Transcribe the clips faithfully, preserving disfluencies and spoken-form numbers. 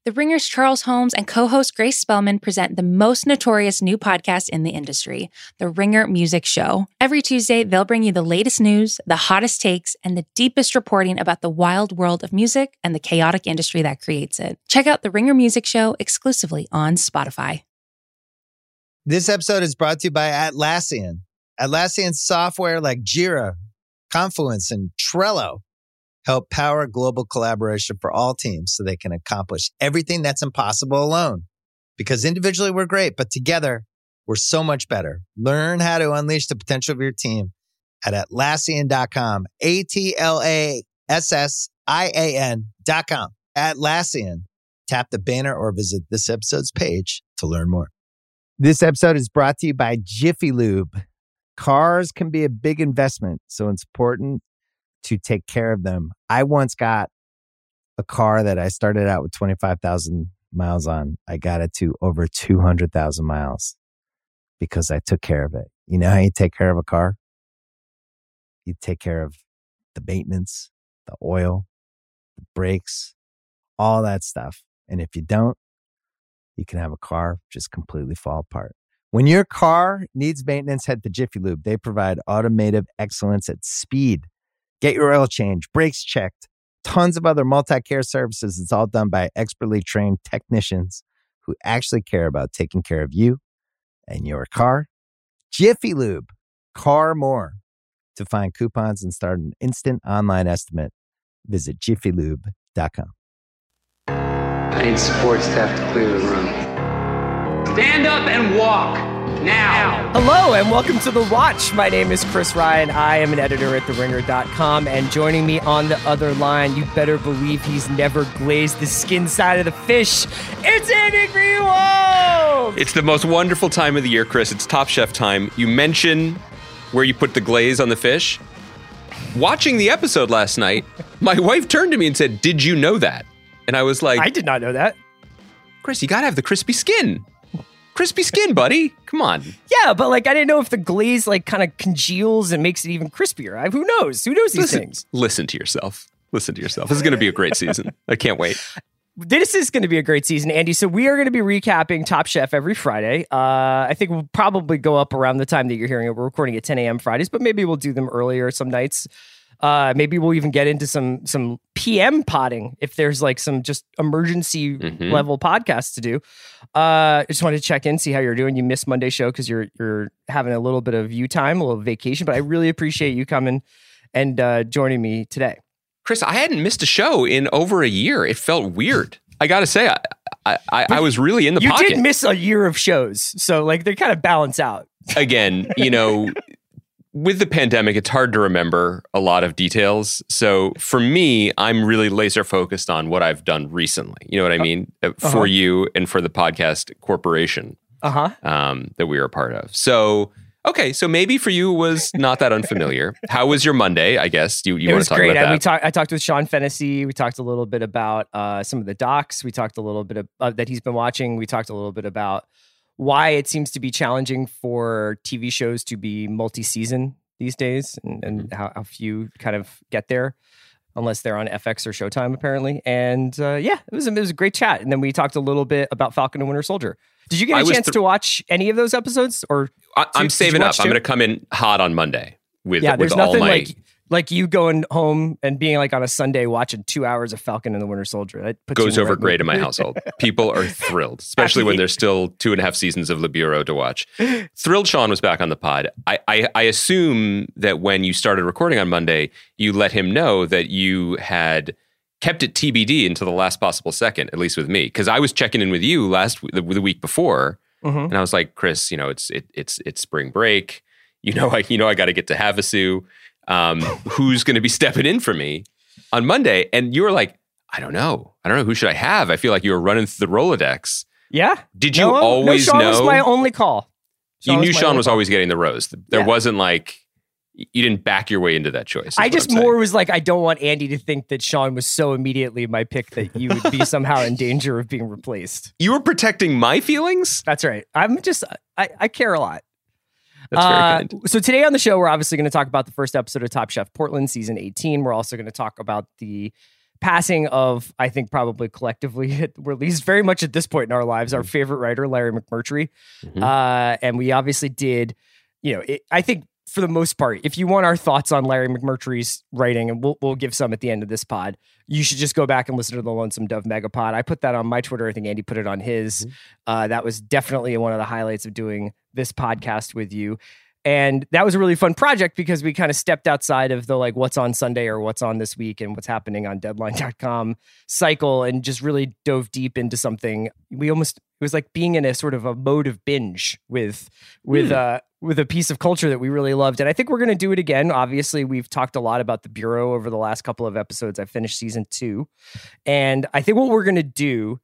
The Ringer's Charles Holmes and co-host Grace Spellman present the most notorious new podcast in the industry, The Ringer Music Show. Every Tuesday, they'll bring you the latest news, the hottest takes, and the deepest reporting about the wild world of music and the chaotic industry that creates it. Check out The Ringer Music Show exclusively on Spotify. This episode is brought to you by Atlassian. Atlassian software like Jira, Confluence, and Trello help power global collaboration for all teams so they can accomplish everything that's impossible alone. Because individually we're great, but together we're so much better. Learn how to unleash the potential of your team at Atlassian dot com. A T L A S S I A N dot com. Atlassian. Tap the banner or visit this episode's page to learn more. This episode is brought to you by Jiffy Lube. Cars can be a big investment, so it's important to take care of them. I once got a car that I started out with twenty-five thousand miles on. I got it to over two hundred thousand miles because I took care of it. You know how you take care of a car? You take care of the maintenance, the oil, the brakes, all that stuff. And if you don't, you can have a car just completely fall apart. When your car needs maintenance, head to Jiffy Lube. They provide automotive excellence at speed. Get your oil change, brakes checked, tons of other multi-care services. It's all done by expertly trained technicians who actually care about taking care of you and your car. Jiffy Lube, car more. To find coupons and start an instant online estimate, visit jiffy lube dot com. I need support staff to clear the room. Stand up and walk now. Hello and welcome to The Watch. My name is Chris Ryan. I am an editor at the ringer dot com, and joining me on the other line, you better believe he's never glazed the skin side of the fish. It's Andy Greenwald! It's the most wonderful time of the year, Chris. It's Top Chef time. You mention where you put the glaze on the fish. Watching the episode last night, my wife turned to me and said, "Did you know that?" And I was like, I did not know that. Chris, you gotta have the crispy skin. Crispy skin, buddy. Come on. Yeah, but like I didn't know if the glaze like kind of congeals and makes it even crispier. I, who knows? Who knows these listen, things? Listen to yourself. Listen to yourself. This is going to be a great season. I can't wait. This is going to be a great season, Andy. So we are going to be recapping Top Chef every Friday. Uh, I think we'll probably go up around the time that you're hearing it. We're recording at ten a.m. Fridays, but maybe we'll do them earlier some nights. Uh, maybe we'll even get into some some P M potting if there's like some just emergency mm-hmm. level podcasts to do. Uh, I just wanted to check in, see how you're doing. You missed Monday's show because you're you're having a little bit of you time, a little vacation, but I really appreciate you coming and uh, joining me today. Chris, I hadn't missed a show in over a year. It felt weird. I got to say, I, I, I was really in the you pocket. You did miss a year of shows, so like they kind of balance out. Again, you know, with the pandemic, it's hard to remember a lot of details. So for me, I'm really laser focused on what I've done recently. You know what I mean? Uh-huh. For you and for the podcast corporation uh-huh. um, that we were a part of. So, okay. So maybe for you it was not that unfamiliar. How was your Monday? I guess you, you want to talk great. about that. We talk, I talked with Sean Fennessy. We talked a little bit about uh, some of the docs. We talked a little bit of, uh, that he's been watching. We talked a little bit about why it seems to be challenging for T V shows to be multi-season these days, and, and how, how few kind of get there unless they're on F X or Showtime, apparently. And uh, yeah, it was, it was a great chat. And then we talked a little bit about Falcon and Winter Soldier. Did you get a chance th- to watch any of those episodes? Or I, I'm to, saving up. Two? I'm going to come in hot on Monday with, yeah, with there's all nothing my... like like you going home and being like on a Sunday watching two hours of Falcon and the Winter Soldier. That puts goes in over right great mood. in my household. People are thrilled, especially when there's still two and a half seasons of Le Bureau to watch. Thrilled Sean was back on the pod. I, I, I assume that when you started recording on Monday, you let him know that you had kept it T B D until the last possible second, at least with me. Because I was checking in with you last the, the week before, mm-hmm. and I was like, Chris, you know, it's it, it's it's spring break. You know, I you know I got to get to Havasu. Um, who's going to be stepping in for me on Monday? And you were like, I don't know. I don't know. Who should I have? I feel like you were running through the Rolodex. Yeah. Did you no, always no, Sean know? Was my only call. Sean you knew was Sean was call. always getting the rose. There yeah. wasn't like, you didn't back your way into that choice. I just more was like, I don't want Andy to think that Sean was so immediately my pick that you would be somehow in danger of being replaced. You were protecting my feelings? That's right. I'm just, I, I care a lot. That's very uh, kind. So today on the show, we're obviously going to talk about the first episode of Top Chef Portland, season eighteen. We're also going to talk about the passing of, I think probably collectively, we're at least very much at this point in our lives, our favorite writer, Larry McMurtry. Mm-hmm. Uh, and we obviously did, you know, it, I think for the most part, if you want our thoughts on Larry McMurtry's writing, and we'll, we'll give some at the end of this pod, you should just go back and listen to the Lonesome Dove Megapod. I put that on my Twitter. I think Andy put it on his. Mm-hmm. Uh, that was definitely one of the highlights of doing this podcast with you. And that was a really fun project because we kind of stepped outside of the like what's on Sunday or what's on this week and what's happening on deadline dot com cycle and just really dove deep into something. We almost, it was like being in a sort of a mode of binge with, with, mm. uh, with a piece of culture that we really loved. And I think we're going to do it again. Obviously, we've talked a lot about the Bureau over the last couple of episodes. I finished season two. And I think what we're going to do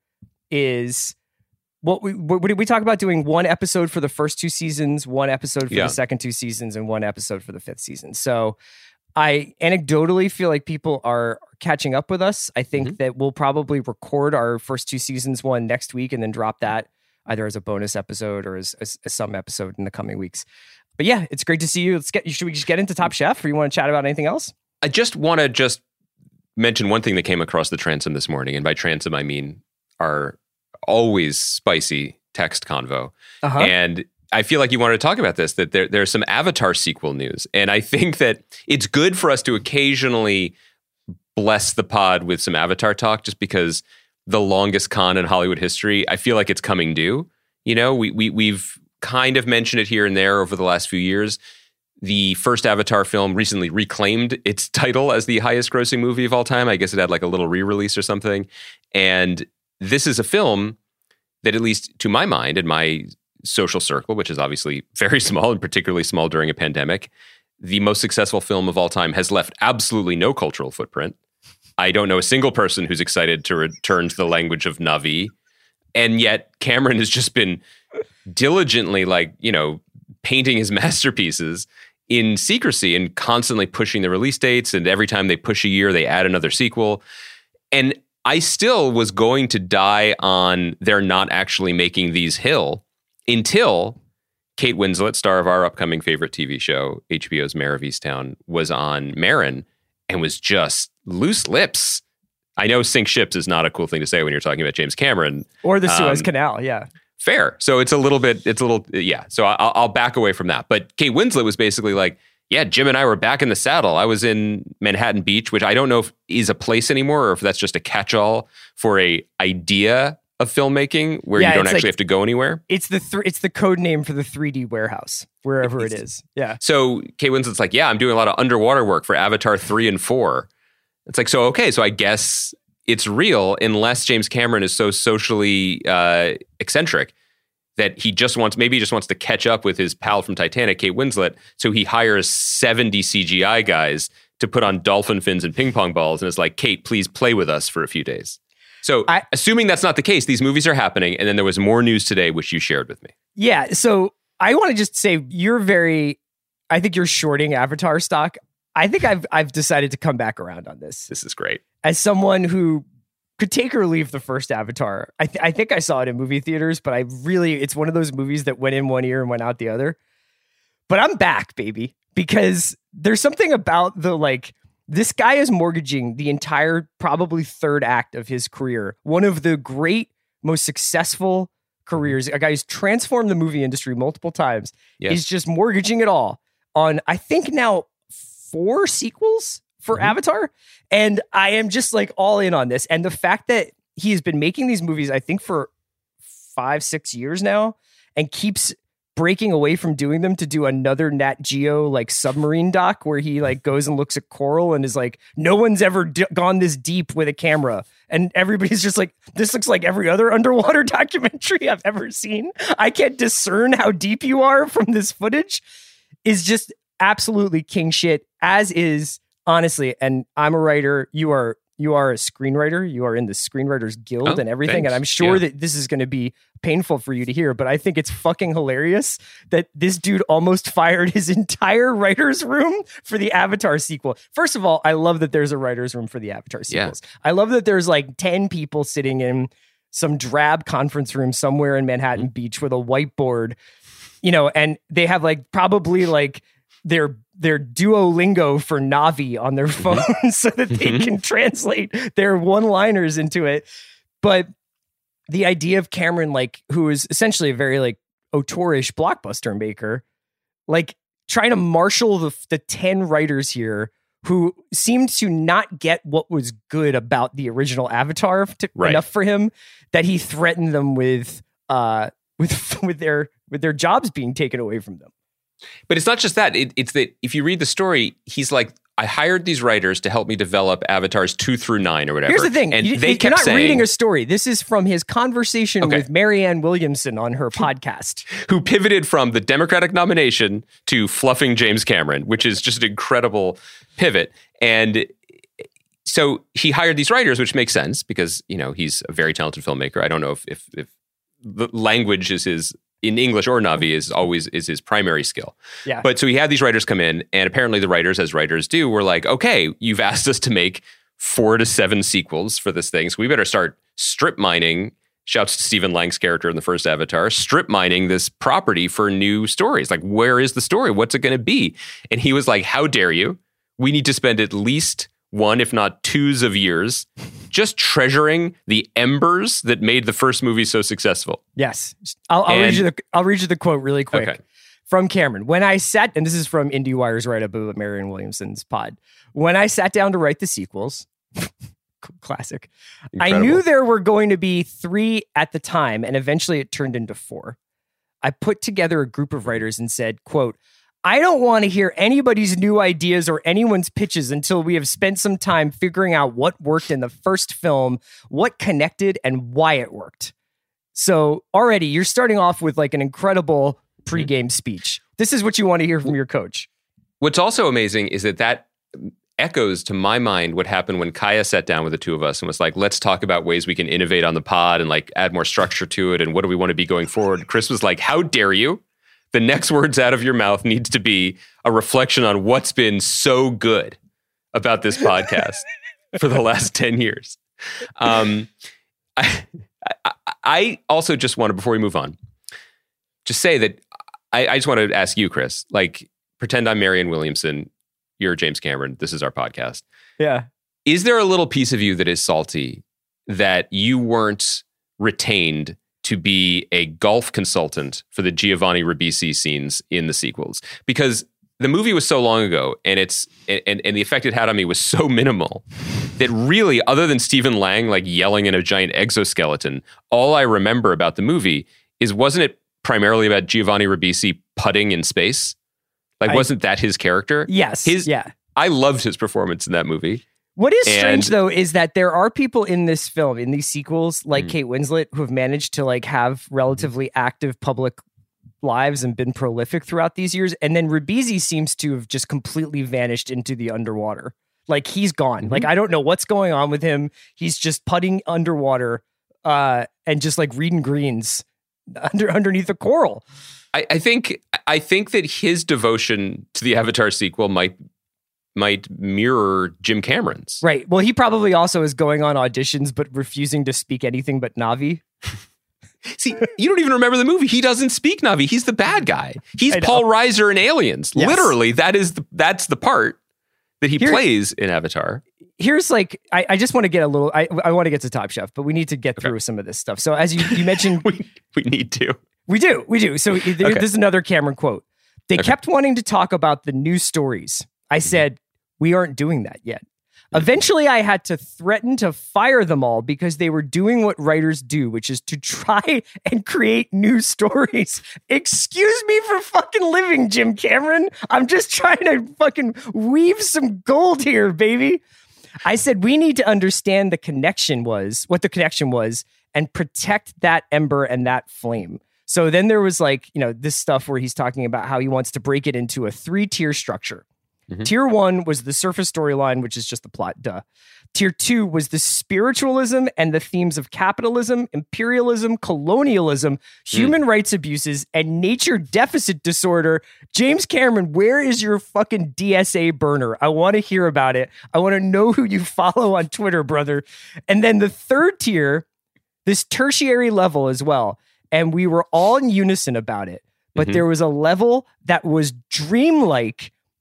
is what we, what did we talk about doing one episode for the first two seasons, one episode for yeah. the second two seasons, and one episode for the fifth season. So I anecdotally feel like people are catching up with us. I think mm-hmm. that we'll probably record our first two seasons one next week and then drop that either as a bonus episode or as, as, as some episode in the coming weeks. But yeah, it's great to see you. Let's get, should we just get into Top Chef or you want to chat about anything else? I just want to just mention one thing that came across the transom this morning. And by transom, I mean our always spicy text convo. Uh-huh. And I feel like you wanted to talk about this, that there, there's some Avatar sequel news. And I think that it's good for us to occasionally bless the pod with some Avatar talk, just because the longest con in Hollywood history, I feel like it's coming due. You know, we, we, we've kind of mentioned it here and there over the last few years. The first Avatar film recently reclaimed its title as the highest grossing movie of all time. I guess it had like a little re-release or something. And this is a film that, at least to my mind and my social circle, which is obviously very small and particularly small during a pandemic, the most successful film of all time, has left absolutely no cultural footprint. I don't know a single person who's excited to return to the language of Na'vi. And yet Cameron has just been diligently, like, you know, painting his masterpieces in secrecy and constantly pushing the release dates. And every time they push a year, they add another sequel. And I still was going to die on they're not actually making these hill until Kate Winslet, star of our upcoming favorite T V show, H B O's Mare of Easttown, was on Marin and was just loose lips. I know sink ships is not a cool thing to say when you're talking about James Cameron. Or the Suez um, Canal, yeah. Fair. So it's a little bit, it's a little, yeah. So I'll, I'll back away from that. But Kate Winslet was basically like, yeah, Jim and I were back in the saddle. I was in Manhattan Beach, which I don't know if is a place anymore or if that's just a catch-all for a idea of filmmaking where yeah, you don't actually like, have to go anywhere. It's the th- it's the code name for the three D warehouse, wherever it's, it is. Yeah. So Kate Winslet's like, yeah, I'm doing a lot of underwater work for Avatar three and four. It's like, so, okay, so I guess it's real unless James Cameron is so socially uh, eccentric that he just wants, maybe he just wants to catch up with his pal from Titanic, Kate Winslet. So he hires seventy C G I guys to put on dolphin fins and ping pong balls. And is like, Kate, please play with us for a few days. So I, assuming that's not the case, these movies are happening. And then there was more news today, which you shared with me. Yeah. So I want to just say you're very, I think you're shorting Avatar stock. I think I've, I've decided to come back around on this. This is great. As someone who could take or leave the first Avatar. I, th- I think I saw it in movie theaters, but I really, it's one of those movies that went in one ear and went out the other. But I'm back, baby, because there's something about the, like, this guy is mortgaging the entire, probably third act of his career. One of the great, most successful careers, a guy who's transformed the movie industry multiple times, yes. is just mortgaging it all on, I think now, four sequels for mm-hmm. Avatar. And I am just like all in on this. And the fact that he has been making these movies, I think for five, six years now, and keeps breaking away from doing them to do another Nat Geo like submarine doc where he like goes and looks at coral and is like, no one's ever d- gone this deep with a camera. And everybody's just like, this looks like every other underwater documentary I've ever seen. I can't discern how deep you are from this footage. Is just absolutely king shit, as is, honestly, and I'm a writer, you are you are a screenwriter, you are in the Screenwriters Guild oh, and everything, thanks. And I'm sure yeah. that this is going to be painful for you to hear, but I think it's fucking hilarious that this dude almost fired his entire writer's room for the Avatar sequel. First of all, I love that there's a writer's room for the Avatar sequels. Yeah. I love that there's like ten people sitting in some drab conference room somewhere in Manhattan mm-hmm. Beach with a whiteboard, you know, and they have like probably like their their Duolingo for Na'vi on their phone mm-hmm. so that they mm-hmm. can translate their one-liners into it. But the idea of Cameron, like, who is essentially a very like auteurish blockbuster maker, like trying to marshal the the ten writers here who seemed to not get what was good about the original Avatar to, right. enough for him that he threatened them with uh with with their with their jobs being taken away from them. But it's not just that. It, it's that if you read the story, he's like, I hired these writers to help me develop Avatars two through nine or whatever. Here's the thing. And you, they you're kept not saying, reading a story. This is from his conversation okay. with Marianne Williamson on her podcast. Who pivoted from the Democratic nomination to fluffing James Cameron, which is just an incredible pivot. And so he hired these writers, which makes sense because, you know, he's a very talented filmmaker. I don't know if if, if the language is his... in English or Na'vi is always is his primary skill. Yeah. But so he had these writers come in, and apparently the writers, as writers do, were like, okay, you've asked us to make four to seven sequels for this thing, so we better start strip mining, shouts to Stephen Lang's character in the first Avatar, strip mining this property for new stories. Like, where is the story? What's it going to be? And he was like, how dare you? We need to spend at least one, if not twos of years, just treasuring the embers that made the first movie so successful. Yes. I'll, I'll read you the I'll read you the quote really quick okay. from Cameron. When I sat, and this is from IndieWire's write-up of Marianne Williamson's pod. When I sat down to write the sequels, classic, Incredible. I knew there were going to be three at the time, and eventually it turned into four. I put together a group of writers and said, quote, I don't want to hear anybody's new ideas or anyone's pitches until we have spent some time figuring out what worked in the first film, what connected, and why it worked. So already you're starting off with like an incredible pregame speech. This is what you want to hear from your coach. What's also amazing is that that echoes to my mind what happened when Kaya sat down with the two of us and was like, let's talk about ways we can innovate on the pod and like add more structure to it. And what do we want to be going forward? Chris was like, how dare you? The next words out of your mouth needs to be a reflection on what's been so good about this podcast for the last ten years. Um, I, I, I also just want to, before we move on, just say that I, I just want to ask you, Chris, like, pretend I'm Marianne Williamson, you're James Cameron, this is our podcast. Yeah. Is there a little piece of you that is salty that you weren't retained to be a golf consultant for the Giovanni Ribisi scenes in the sequels? Because the movie was so long ago, and it's and, and the effect it had on me was so minimal that really, other than Stephen Lang like yelling in a giant exoskeleton, all I remember about the movie is, wasn't it primarily about Giovanni Ribisi putting in space? Like, I, wasn't that his character? Yes. His, yeah. I loved his performance in that movie. What is and, strange, though, is that there are people in this film, in these sequels, like mm. Kate Winslet, who have managed to like have relatively active public lives and been prolific throughout these years. And then Ribisi seems to have just completely vanished into the underwater. Like, he's gone. Mm-hmm. Like, I don't know what's going on with him. He's just putting underwater uh, and just like reading greens under underneath the coral. I, I think I think that his devotion to the Avatar sequel might might mirror Jim Cameron's. Right. Well, he probably also is going on auditions, but refusing to speak anything but Na'vi. See, you don't even remember the movie. He doesn't speak Na'vi. He's the bad guy. He's Paul Reiser in Aliens. Yes. Literally, that is the, that's the part that he Here, plays in Avatar. Here's like, I, I just want to get a little, I, I want to get to Top Chef, but we need to get okay. through some of this stuff. So as you, you mentioned... we, we need to. We do. We do. So there, okay. There's another Cameron quote. They okay. kept wanting to talk about the new stories. I said, we aren't doing that yet. Eventually, I had to threaten to fire them all because they were doing what writers do, which is to try and create new stories. Excuse me for fucking living, Jim Cameron. I'm just trying to fucking weave some gold here, baby. I said, we need to understand the connection was, what the connection was, and protect that ember and that flame. So then there was like, you know, this stuff where he's talking about how he wants to break it into a three-tier structure. Mm-hmm. Tier one was the surface storyline, which is just the plot, duh. Tier two was the spiritualism and the themes of capitalism, imperialism, colonialism, human mm. rights abuses, and nature deficit disorder. James Cameron, where is your fucking D S A burner? I want to hear about it. I want to know who you follow on Twitter, brother. And then the third tier, this tertiary level as well. And we were all in unison about it. But mm-hmm. there was a level that was dreamlike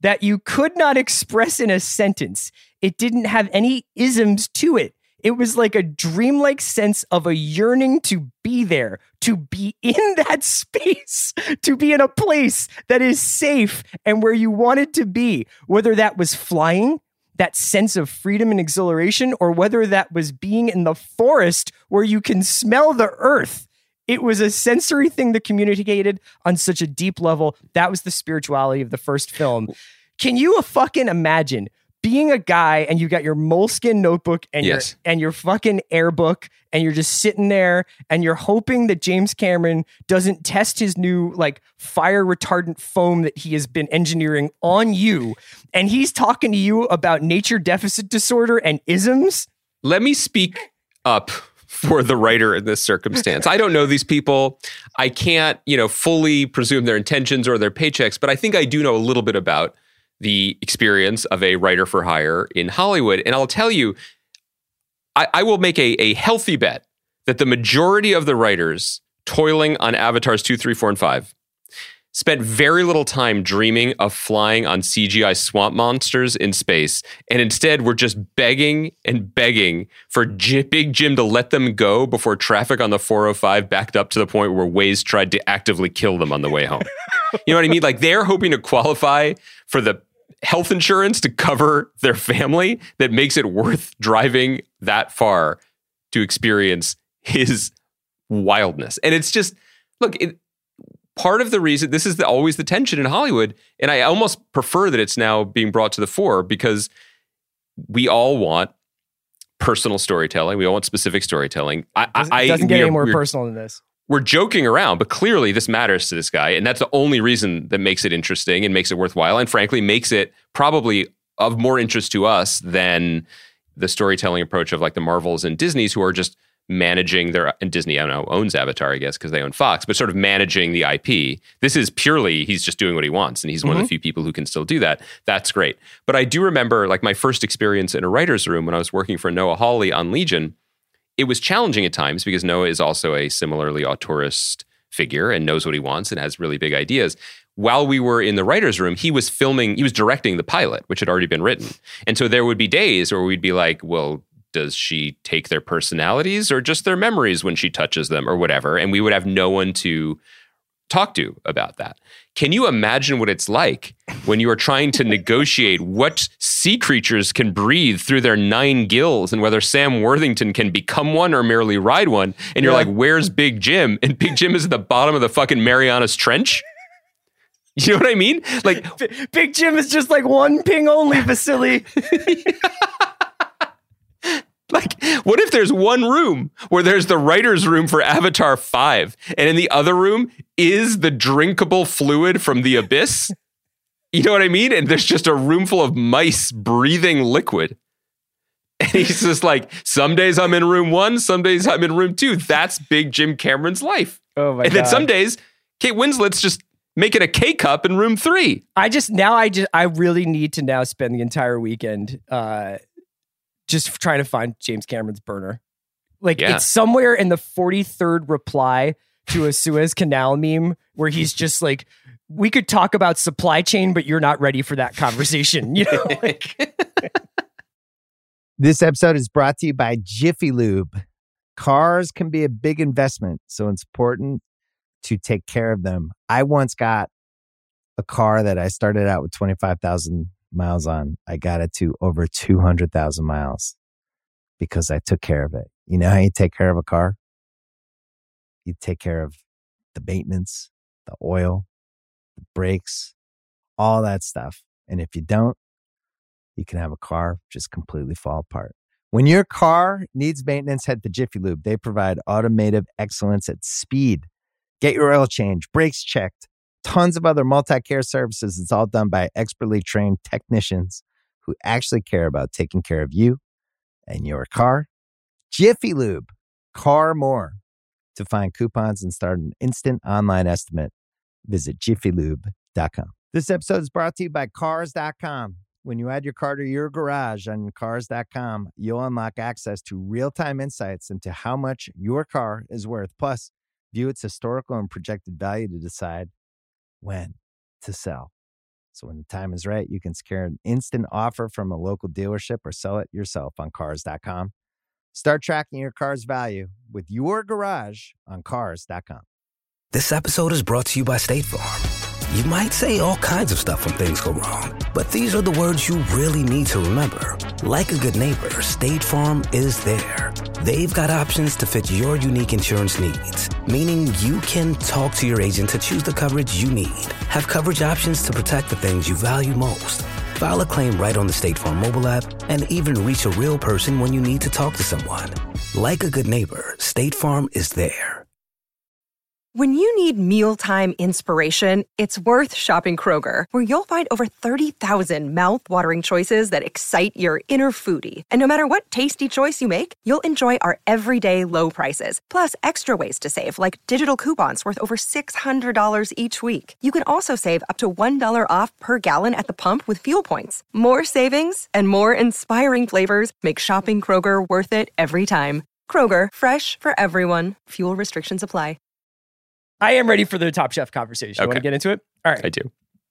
that you could not express in a sentence. It didn't have any isms to it. It was like a dreamlike sense of a yearning to be there, to be in that space, to be in a place that is safe and where you wanted to be, whether that was flying, that sense of freedom and exhilaration, or whether that was being in the forest where you can smell the earth. It was a sensory thing that communicated on such a deep level. That was the spirituality of the first film. Can you fucking imagine being a guy and you got your Moleskine notebook and yes. your and your fucking air book and you're just sitting there and you're hoping that James Cameron doesn't test his new like fire retardant foam that he has been engineering on you, and he's talking to you about nature deficit disorder and isms? Let me speak up for the writer in this circumstance. I don't know these people. I can't, you know, fully presume their intentions or their paychecks, but I think I do know a little bit about the experience of a writer for hire in Hollywood. And I'll tell you, I, I will make a, a healthy bet that the majority of the writers toiling on Avatars two, three, four, and five spent very little time dreaming of flying on C G I swamp monsters in space, and instead were just begging and begging for J- Big Jim to let them go before traffic on the four oh five backed up to the point where Waze tried to actively kill them on the way home. You know what I mean? Like, they're hoping to qualify for the health insurance to cover their family that makes it worth driving that far to experience his wildness. And it's just, look, it, part of the reason, this is the, always the tension in Hollywood, and I almost prefer that it's now being brought to the fore, because we all want personal storytelling. We all want specific storytelling. I, Doesn't, I, doesn't get are, any more personal than this. We're joking around, but clearly this matters to this guy. And that's the only reason that makes it interesting and makes it worthwhile. And frankly, makes it probably of more interest to us than the storytelling approach of like the Marvels and Disneys, who are just managing their, and Disney, I don't know, owns Avatar, I guess, because they own Fox, but sort of managing the I P. This is purely, he's just doing what he wants. And he's mm-hmm. one of the few people who can still do that. That's great. But I do remember like my first experience in a writer's room when I was working for Noah Hawley on Legion. It was challenging at times because Noah is also a similarly auteurist figure and knows what he wants and has really big ideas. While we were in the writer's room, he was filming, he was directing the pilot, which had already been written. And so there would be days where we'd be like, well, does she take their personalities or just their memories when she touches them or whatever? And we would have no one to talk to about that. Can you imagine what it's like when you are trying to negotiate what sea creatures can breathe through their nine gills and whether Sam Worthington can become one or merely ride one? And you're yeah. like, where's Big Jim? And Big Jim is at the bottom of the fucking Marianas Trench. You know what I mean? Like, Big Jim is just like one ping only, Vasily. Like, what if there's one room where there's the writer's room for Avatar five, and in the other room is the drinkable fluid from the abyss? You know what I mean? And there's just a room full of mice breathing liquid. And he's just like, some days I'm in room one, some days I'm in room two. That's Big Jim Cameron's life. Oh my and God. then some days, Kate Winslet's just making a K-cup in room three. I just, now I just, I really need to now spend the entire weekend uh, just trying to find James Cameron's burner. Like yeah. it's somewhere in the forty-third reply to a Suez Canal meme where he's just like, we could talk about supply chain, but you're not ready for that conversation. You know, like This episode is brought to you by Jiffy Lube. Cars can be a big investment, so it's important to take care of them. I once got a car that I started out with twenty-five thousand miles on. I got it to over two hundred thousand miles because I took care of it. You know how you take care of a car? You take care of the maintenance, the oil, the brakes, all that stuff. And if you don't, you can have a car just completely fall apart. When your car needs maintenance, head to Jiffy Lube. They provide automotive excellence at speed. Get your oil change, brakes checked, tons of other multi-care services. It's all done by expertly trained technicians who actually care about taking care of you and your car. Jiffy Lube, car more. To find coupons and start an instant online estimate, visit jiffy lube dot com. This episode is brought to you by cars dot com. When you add your car to your garage on cars dot com, you'll unlock access to real-time insights into how much your car is worth. Plus, view its historical and projected value to decide when to sell. So when the time is right, you can secure an instant offer from a local dealership or sell it yourself on cars dot com. Start tracking your car's value with your garage on cars dot com. This episode is brought to you by State Farm. You might say all kinds of stuff when things go wrong, but these are the words you really need to remember. Like a good neighbor, State Farm is there. They've got options to fit your unique insurance needs, meaning you can talk to your agent to choose the coverage you need. Have coverage options to protect the things you value most. File a claim right on the State Farm mobile app and even reach a real person when you need to talk to someone. Like a good neighbor, State Farm is there. When you need mealtime inspiration, it's worth shopping Kroger, where you'll find over thirty thousand mouth-watering choices that excite your inner foodie. And no matter what tasty choice you make, you'll enjoy our everyday low prices, plus extra ways to save, like digital coupons worth over six hundred dollars each week. You can also save up to one dollar off per gallon at the pump with fuel points. More savings and more inspiring flavors make shopping Kroger worth it every time. Kroger, fresh for everyone. Fuel restrictions apply. I am ready for the Top Chef conversation. You Okay. want to get into it? All right. I do.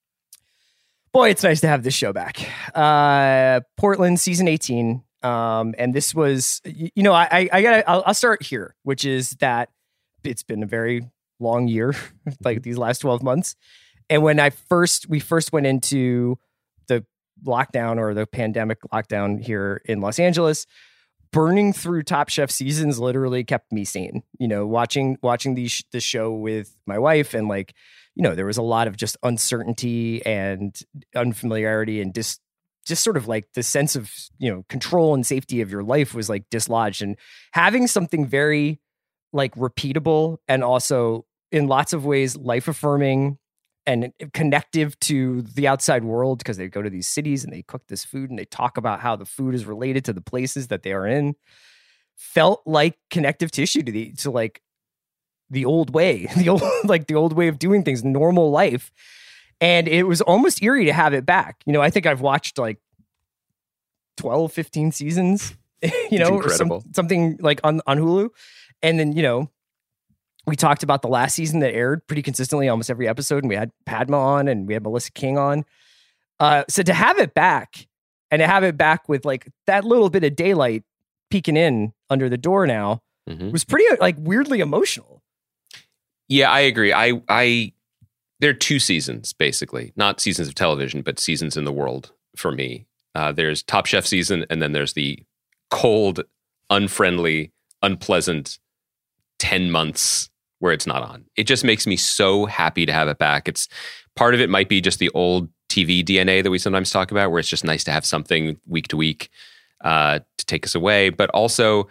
Boy, it's nice to have this show back. Uh, Portland, season eighteen. Um, and this was, you, you know, I, I gotta, I'll, I'll start here, which is that it's been a very long year, like these last twelve months. And when I first, we first went into the lockdown or the pandemic lockdown here in Los Angeles, burning through Top Chef seasons literally kept me sane. You know, watching watching these the show with my wife, and like, you know, there was a lot of just uncertainty and unfamiliarity and just just sort of like the sense of, you know, control and safety of your life was like dislodged. And having something very like repeatable and also in lots of ways life affirming and connective to the outside world, because they go to these cities and they cook this food and they talk about how the food is related to the places that they are in, felt like connective tissue to the to like the old way, the old like the old way of doing things, normal life. And it was almost eerie to have it back. You know, I think I've watched like twelve, fifteen seasons, you know, or some, something like on, on Hulu. And then, you know, we talked about the last season that aired pretty consistently, almost every episode. And we had Padma on and we had Melissa King on. Uh, so to have it back and to have it back with like that little bit of daylight peeking in under the door now mm-hmm. was pretty like weirdly emotional. Yeah, I agree. I, I, there are two seasons, basically, not seasons of television, but seasons in the world for me. Uh, there's Top Chef season, and then there's the cold, unfriendly, unpleasant ten months where it's not on. It just makes me so happy to have it back. It's part of it might be just the old T V D N A that we sometimes talk about, where it's just nice to have something week to week uh, to take us away. But also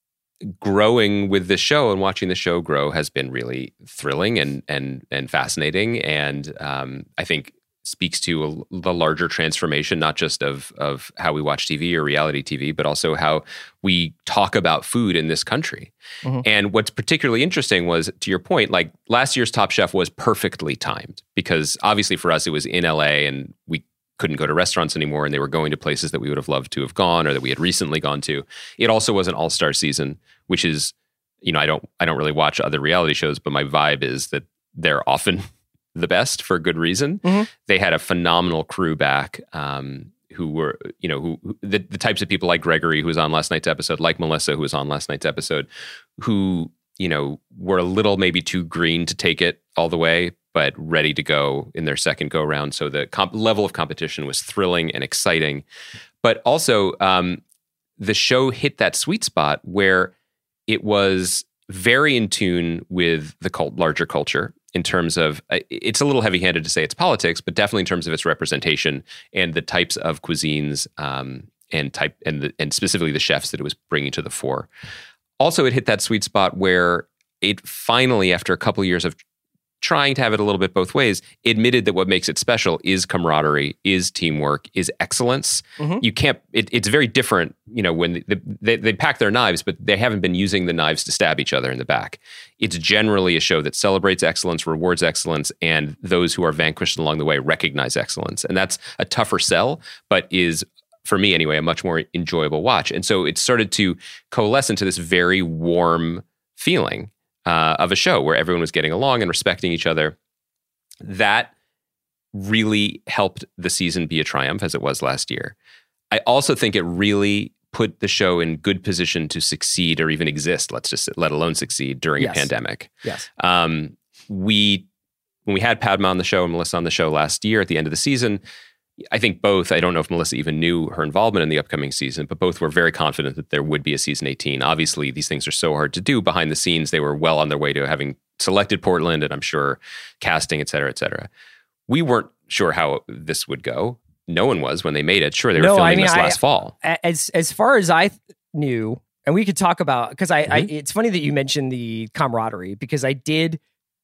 growing with the show and watching the show grow has been really thrilling and and and fascinating. And um, I think speaks to a, the larger transformation, not just of of how we watch T V or reality T V, but also how we talk about food in this country. Mm-hmm. And what's particularly interesting was, to your point, like last year's Top Chef was perfectly timed, because obviously for us it was in L A and we couldn't go to restaurants anymore, and they were going to places that we would have loved to have gone or that we had recently gone to. It also was an all-star season, which is, you know, I don't I don't really watch other reality shows, but my vibe is that they're often the best for good reason. Mm-hmm. They had a phenomenal crew back, um, who were, you know, who, who the, the types of people like Gregory, who was on last night's episode, like Melissa, who was on last night's episode, who, you know, were a little maybe too green to take it all the way, but ready to go in their second go round. So the comp- level of competition was thrilling and exciting. But also um, the show hit that sweet spot where it was very in tune with the cult, larger culture, in terms of, uh, it's a little heavy-handed to say it's politics, but definitely in terms of its representation and the types of cuisines um, and type and the, and specifically the chefs that it was bringing to the fore. Also, it hit that sweet spot where it finally, after a couple of years of trying to have it a little bit both ways, admitted that what makes it special is camaraderie, is teamwork, is excellence. Mm-hmm. You can't, it, it's very different, you know, when the, they, they pack their knives, but they haven't been using the knives to stab each other in the back. It's generally a show that celebrates excellence, rewards excellence, and those who are vanquished along the way recognize excellence. And that's a tougher sell, but is, for me anyway, a much more enjoyable watch. And so it started to coalesce into this very warm feeling Uh, of a show where everyone was getting along and respecting each other. That really helped the season be a triumph as it was last year. I also think it really put the show in good position to succeed or even exist, let's just let alone succeed during Yes. a pandemic. Yes. Um, we, when we had Padma on the show and Melissa on the show last year at the end of the season, I think both, I don't know if Melissa even knew her involvement in the upcoming season, but both were very confident that there would be a season eighteen. Obviously, these things are so hard to do behind the scenes. They were well on their way to having selected Portland and I'm sure casting, et cetera, et cetera. We weren't sure how this would go. No one was when they made it. Sure, they were No, filming I mean, this I- last fall. As as far as I th- knew, and we could talk about, because I, I, Mhm. it's funny that you mentioned the camaraderie, because I did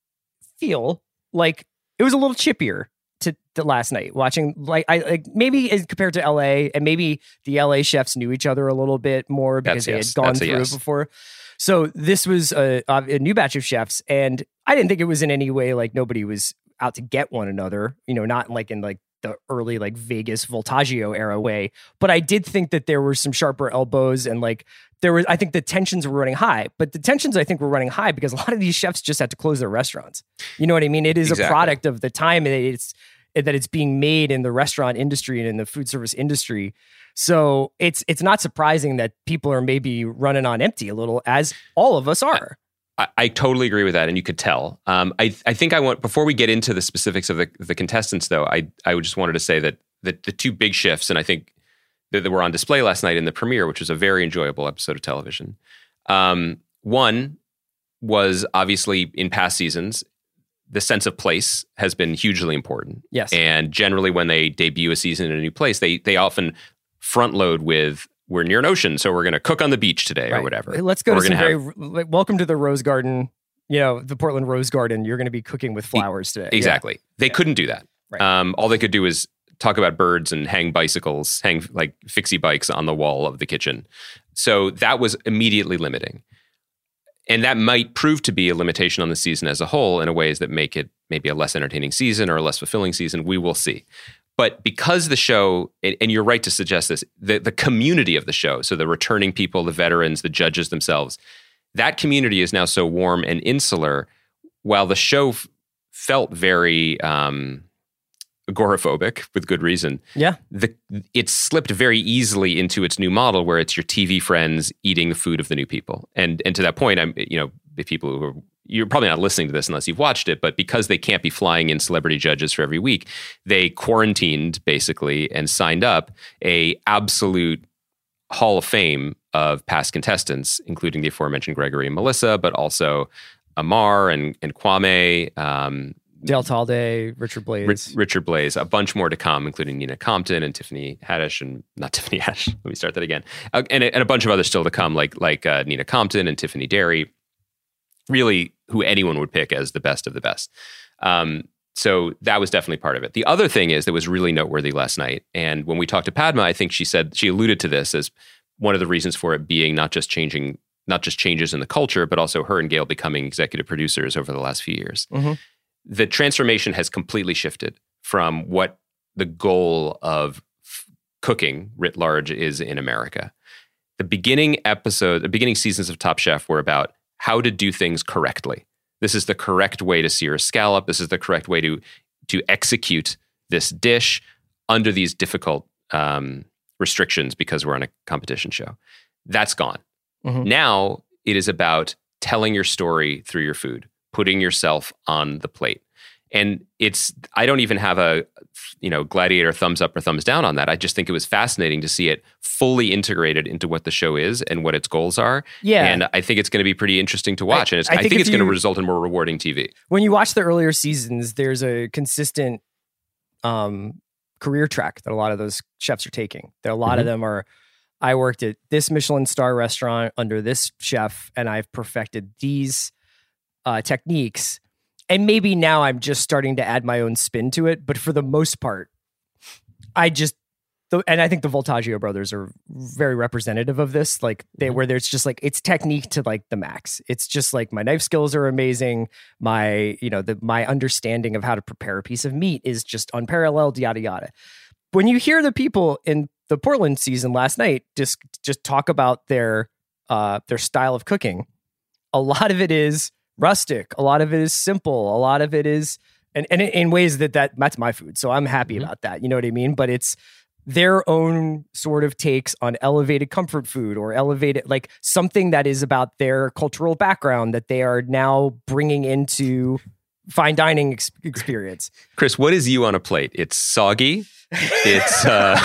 feel like it was a little chippier to, to last night watching, like I like maybe as compared to L A, and maybe the L A chefs knew each other a little bit more because That's they yes. had gone That's a through yes. it before. So this was a, a new batch of chefs, and I didn't think it was in any way like nobody was out to get one another, you know, not like in like the early like Vegas Voltaggio era way. But I did think that there were some sharper elbows, and like there was, I think the tensions were running high, but the tensions I think were running high because a lot of these chefs just had to close their restaurants. You know what I mean? It is Exactly. a product of the time that it's, that it's being made in the restaurant industry and in the food service industry. So it's, it's not surprising that people are maybe running on empty a little, as all of us are. I, I totally agree with that, and you could tell. Um, I, I think I want, before we get into the specifics of the, the contestants, though, I, I just wanted to say that the, the two big shifts, and I think that, that were on display last night in the premiere, which was a very enjoyable episode of television. Um, one was obviously in past seasons, the sense of place has been hugely important. Yes. And generally, when they debut a season in a new place, they they often front load with, we're near an ocean, so we're going to cook on the beach today, or Right. whatever. Let's go We're to some gonna very, have- like, welcome to the Rose Garden, you know, the Portland Rose Garden. You're going to be cooking with flowers today. Exactly. They couldn't do that. Right. Um, all they could do is talk about birds and hang bicycles, hang like fixie bikes on the wall of the kitchen. So that was immediately limiting. And that might prove to be a limitation on the season as a whole in ways that make it maybe a less entertaining season or a less fulfilling season. We will see. But because the show, and and you're right to suggest this, the, the community of the show, so the returning people, the veterans, the judges themselves, that community is now so warm and insular, while the show f- felt very um, agoraphobic, with good reason. Yeah. The, it slipped very easily into its new model where it's your T V friends eating the food of the new people. And and to that point, I'm, you know, the people who are, you're probably not listening to this unless you've watched it, but because they can't be flying in celebrity judges for every week, they quarantined basically and signed up a absolute hall of fame of past contestants, including the aforementioned Gregory and Melissa, but also Amar and, and Kwame, um, Dale Talde, Richard Blaze. Rich, Richard Blaze, a bunch more to come, including Nina Compton and Tiffany Haddish, and not Tiffany Haddish. Let me start that again, uh, and, and a bunch of others still to come, like like uh, Nina Compton and Tiffany Derry. Really, who anyone would pick as the best of the best. Um, so that was definitely part of it. The other thing is that was really noteworthy last night, and when we talked to Padma, I think she said she alluded to this as one of the reasons for it being not just changing, not just changes in the culture, but also her and Gail becoming executive producers over the last few years. Mhm. The transformation has completely shifted from what the goal of f- cooking writ large is in America. The beginning episode, the beginning seasons of Top Chef were about how to do things correctly. This is the correct way to sear a scallop. This is the correct way to to execute this dish under these difficult um, restrictions because we're on a competition show. That's gone. Mhm. Now it is about telling your story through your food, putting yourself on the plate. And it's, I don't even have a, you know, gladiator thumbs up or thumbs down on that. I just think it was fascinating to see it fully integrated into what the show is and what its goals are. Yeah. And I think it's going to be pretty interesting to watch. I- and it's, I I, think think, if it's going to you- result in more rewarding T V. When you watch the earlier seasons, there's a consistent um, career track that a lot of those chefs are taking. There, a lot of Mhm. them are, I worked at this Michelin star restaurant under this chef, and I've perfected these uh, techniques. And maybe now I'm just starting to add my own spin to it. But for the most part, I just, the, and I think the Voltaggio brothers are very representative of this. Like they, Mhm. where there's just like, it's technique to like the max. It's just like my knife skills are amazing. My, you know, the, my understanding of how to prepare a piece of meat is just unparalleled, yada, yada. When you hear the people in the Portland season last night, just, just talk about their, uh, their style of cooking, a lot of it is rustic. A lot of it is simple. A lot of it is And and in ways that, that that's my food. So I'm happy mm-hmm. about that. You know what I mean? But it's their own sort of takes on elevated comfort food or elevated, like something that is about their cultural background that they are now bringing into fine dining ex- experience. Chris, what is you on a plate? It's soggy. It's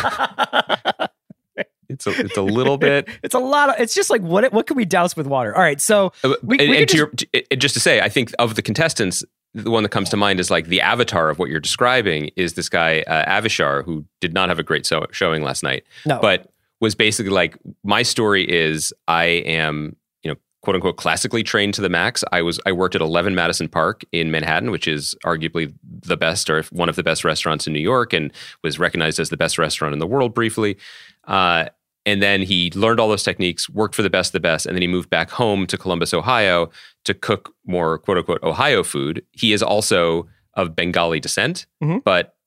uh, it's a, it's a little bit. It's a lot of. It's just like what what can we douse with water? All right, so we, and, we and to just, your, just to say, I think of the contestants, the one that comes to mind is like the avatar of what you're describing is this guy uh, Avishar, who did not have a great so- showing last night, no. but was basically like, my story is I am, you know, quote unquote, classically trained to the max. I was I worked at eleven Madison Park in Manhattan, which is arguably the best or one of the best restaurants in New York, and was recognized as the best restaurant in the world briefly. Uh, And then he learned all those techniques, worked for the best of the best, and then he moved back home to Columbus, Ohio to cook more quote unquote Ohio food. He is also of Bengali descent, mm-hmm. but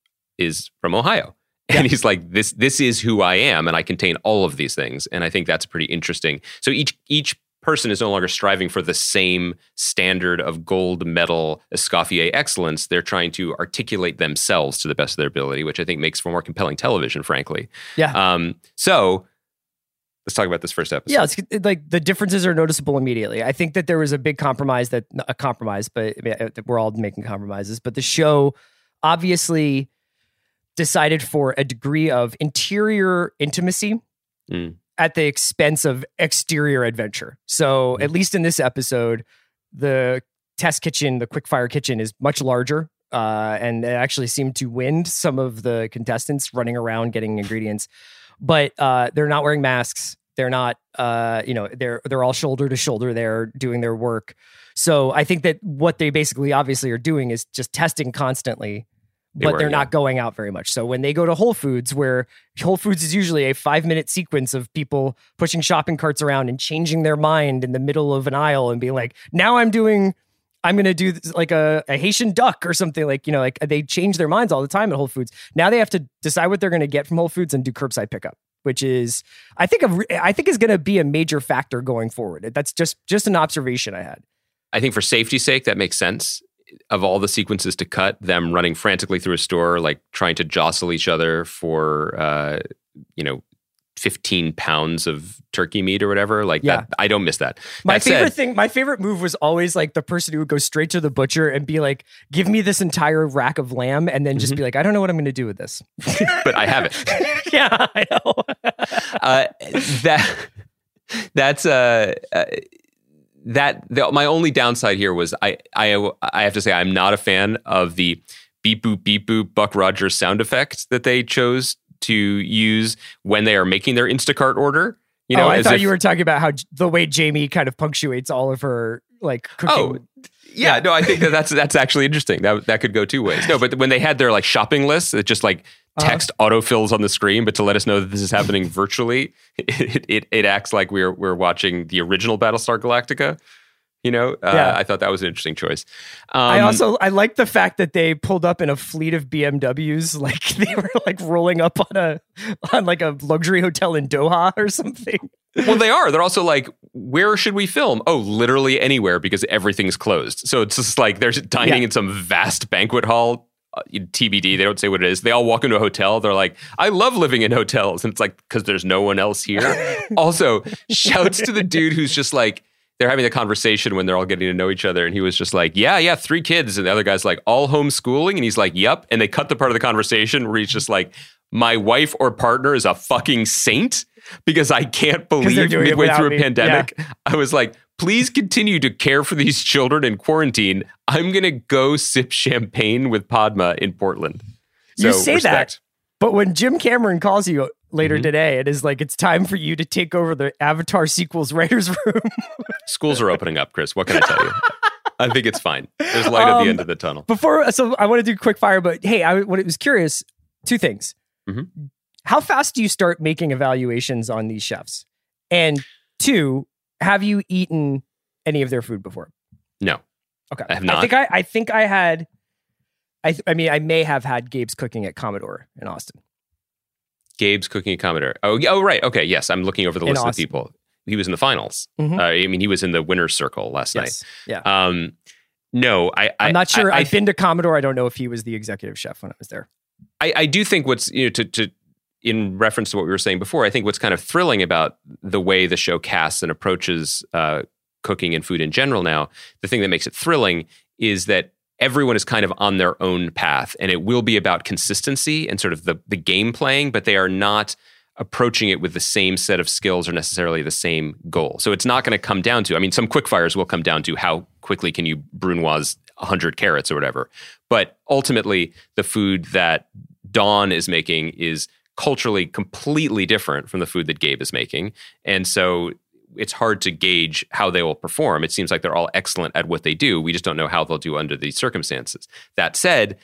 is from Ohio. Yeah. And he's like, this this is who I am, and I contain all of these things. And I think that's pretty interesting. So each each person is no longer striving for the same standard of gold medal Escoffier excellence. They're trying to articulate themselves to the best of their ability, which I think makes for more compelling television, frankly. Yeah. Um, so let's talk about this first episode. Yeah, it's like the differences are noticeable immediately. I think that there was a big compromise that a compromise, but I mean, we're all making compromises. But the show obviously decided for a degree of interior intimacy. Mm. At the expense of exterior adventure. So at least in this episode, the test kitchen, the quick-fire kitchen is much larger. Uh, and it actually seemed to wind some of the contestants running around getting ingredients. But uh, they're not wearing masks. They're not, uh, you know, they're they're all shoulder to shoulder there doing their work. So I think that what they basically obviously are doing is just testing constantly. They but were, they're yeah. not going out very much. So when they go to Whole Foods, where Whole Foods is usually a five minute sequence of people pushing shopping carts around and changing their mind in the middle of an aisle and being like, now I'm doing, I'm going to do this, like a, a Haitian duck or something, like, you know, like they change their minds all the time at Whole Foods. Now they have to decide what they're going to get from Whole Foods and do curbside pickup, which is, I think, a, I think is going to be a major factor going forward. That's just, just an observation I had. I think for safety's sake, that makes sense. Of all the sequences to cut, them running frantically through a store, like trying to jostle each other for, uh, you know, fifteen pounds of turkey meat or whatever. Like yeah. that, I don't miss that. My that favorite said, thing, my favorite move was always like the person who would go straight to the butcher and be like, give me this entire rack of lamb. And then just mm-hmm. be like, I don't know what I'm going to do with this. But I have it. Yeah, I know. uh, that, that's, uh, uh That the, my only downside here was I, I I have to say I'm not a fan of the beep boop beep boop Buck Rogers sound effect that they chose to use when they are making their Instacart order. You know, oh, I as thought if, you were talking about how the way Jamie kind of punctuates all of her like cooking. Oh, yeah, yeah. No, I think that that's that's actually interesting. That that could go two ways. No, but when they had their like shopping lists, it just like text uh-huh. autofills on the screen, but to let us know that this is happening virtually, it, it it acts like we're we're watching the original Battlestar Galactica. You know, uh, yeah. I thought that was an interesting choice. Um, I also I like the fact that they pulled up in a fleet of B M Ws, like they were like rolling up on a on like a luxury hotel in Doha or something. Well, they are. They're also like, where should we film? Oh, literally anywhere because everything's closed. So it's just like they're dining yeah. in some vast banquet hall. Uh, T B D, they don't say what it is. They all walk into a hotel. They're like, I love living in hotels. And it's like, because there's no one else here. Also, shouts to the dude who's just like, they're having a conversation when they're all getting to know each other. And he was just like, yeah, yeah, three kids. And the other guy's like, all homeschooling? And he's like, yep. And they cut the part of the conversation where he's just like, my wife or partner is a fucking saint because I can't believe midway through a me. pandemic. Yeah. I was like, please continue to care for these children in quarantine. I'm going to go sip champagne with Padma in Portland. So, you say respect. that, but when Jim Cameron calls you later mm-hmm. today, it is like, it's time for you to take over the Avatar sequels writers room. Schools are opening up, Chris. What can I tell you? I think it's fine. There's light um, at the end of the tunnel. Before, so I want to do quick fire, but hey, I what it was curious, two things. Mm-hmm. How fast do you start making evaluations on these chefs? And two, have you eaten any of their food before? No. Okay. I have not. I think I, I think I had, I, th- I mean, I may have had Gabe's Cooking at Commodore in Austin. Gabe's Cooking at Commodore. Oh, oh, right. Okay. Yes. I'm looking over the in list Austin. of people. He was in the finals. Mm-hmm. Uh, I mean, he was in the winner's circle last yes. night. Yeah. Um, No, I, I I'm not sure. I, I, I've been to Commodore. I don't know if he was the executive chef when I was there. I, I do think what's, you know, to, to in reference to what we were saying before, I think what's kind of thrilling about the way the show casts and approaches uh, cooking and food in general now, the thing that makes it thrilling is that everyone is kind of on their own path, and it will be about consistency and sort of the, the game playing, but they are not approaching it with the same set of skills or necessarily the same goal. So it's not going to come down to, I mean, some quickfires will come down to how quickly can you brunoise one hundred carrots or whatever. But ultimately, the food that Dawn is making is culturally completely different from the food that Gabe is making. And so it's hard to gauge how they will perform. It seems like they're all excellent at what they do. We just don't know how they'll do under these circumstances. That said,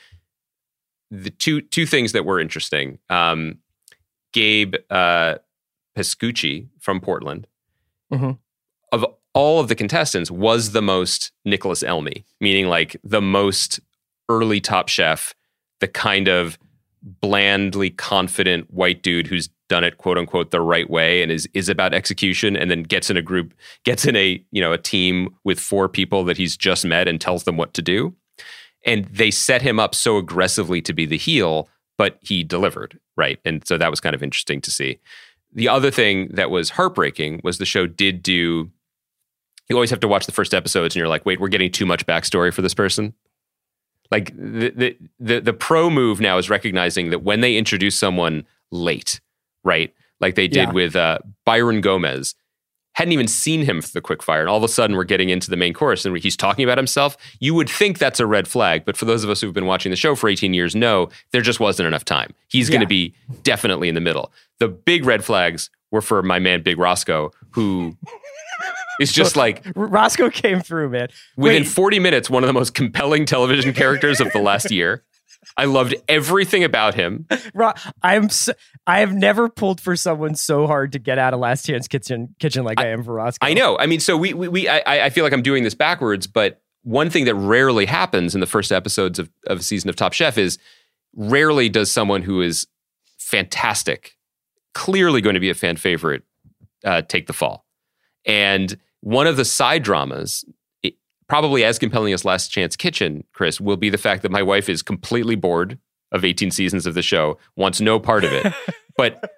the two two things that were interesting, um, Gabe uh, Pascucci from Portland, mm-hmm. of all of the contestants, was the most Nicholas Elmy, meaning like the most early Top Chef, the kind of blandly confident white dude who's done it quote unquote the right way and is is about execution, and then gets in a group, gets in a, you know, a team with four people that he's just met and tells them what to do. And they set him up so aggressively to be the heel, but he delivered, right? And so that was kind of interesting to see. The other thing that was heartbreaking was the show did do, you always have to watch the first episodes and you're like, wait, we're getting too much backstory for this person. Like the the the, the pro move now is recognizing that when they introduce someone late, right? Like they did yeah. with uh, Byron Gomez, hadn't even seen him for the quickfire, and all of a sudden we're getting into the main course and he's talking about himself. You would think that's a red flag, but for those of us who've been watching the show for eighteen years, no, there just wasn't enough time. He's yeah. going to be definitely in the middle. The big red flags were for my man, Big Roscoe, who is just like... Roscoe came through, man. Within Wait. forty minutes, one of the most compelling television characters of the last year. I loved everything about him. I'm so, I have never pulled for someone so hard to get out of Last Chance Kitchen kitchen like I, I am for Roscoe. I know. I mean, so we we, we I, I feel like I'm doing this backwards, but one thing that rarely happens in the first episodes of, of a season of Top Chef is rarely does someone who is fantastic, clearly going to be a fan favorite, uh, take the fall. And one of the side dramas, it, probably as compelling as Last Chance Kitchen, Chris, will be the fact that my wife is completely bored of eighteen seasons of the show, wants no part of it. But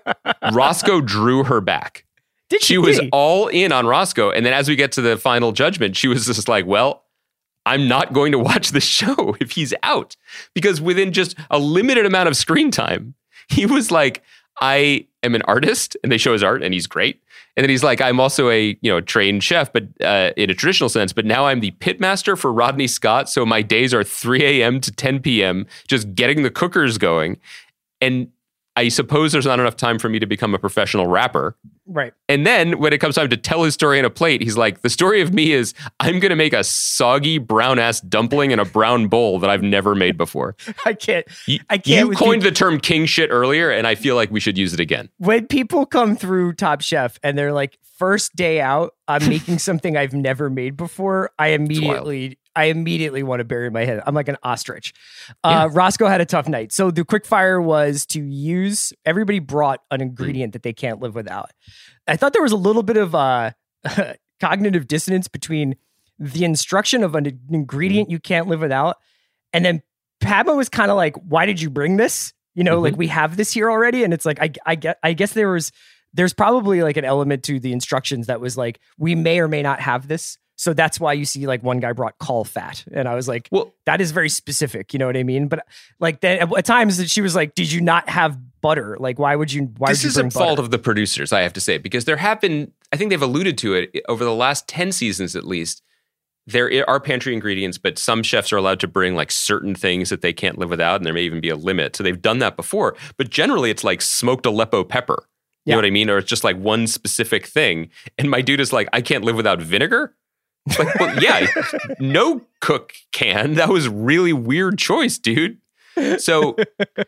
Roscoe drew her back. Did she? She was all in on Roscoe. And then as we get to the final judgment, she was just like, well, I'm not going to watch the show if he's out. Because within just a limited amount of screen time, he was like, I am an artist, and they show his art and he's great. And then he's like, I'm also a, you know, trained chef, but uh, in a traditional sense, but now I'm the pit master for Rodney Scott. So my days are three a.m. to ten p.m. just getting the cookers going. And I suppose there's not enough time for me to become a professional rapper. Right. And then when it comes time to tell his story on a plate, he's like, the story of me is I'm going to make a soggy brown ass dumpling in a brown bowl that I've never made before. I can't. You, I can't. You coined people. the term king shit earlier, and I feel like we should use it again. When people come through Top Chef and they're like, first day out, I'm making something I've never made before, I immediately... I immediately want to bury my head. I'm like an ostrich. Uh, yeah. Roscoe had a tough night. So the quickfire was to use, everybody brought an ingredient that they can't live without. I thought there was a little bit of uh, cognitive dissonance between the instruction of an ingredient you can't live without. And then Padma was kind of like, why did you bring this? You know, mm-hmm. like we have this here already. And it's like, I, I, get, I guess there was, there's probably like an element to the instructions that was like, we may or may not have this. So that's why you see like one guy brought caul fat. And I was like, well, that is very specific. You know what I mean? But like then at, at times that she was like, did you not have butter? Like, why would you, why this would you is bring a fault butter? of the producers, I have to say, because there have been, I think they've alluded to it over the last ten seasons, at least. There are pantry ingredients, but some chefs are allowed to bring like certain things that they can't live without. And there may even be a limit. So they've done that before, but generally it's like smoked Aleppo pepper. You yeah. know what I mean? Or it's just like one specific thing. And my dude is like, I can't live without vinegar. Like, well, yeah, no cook can. That was really weird choice, dude. So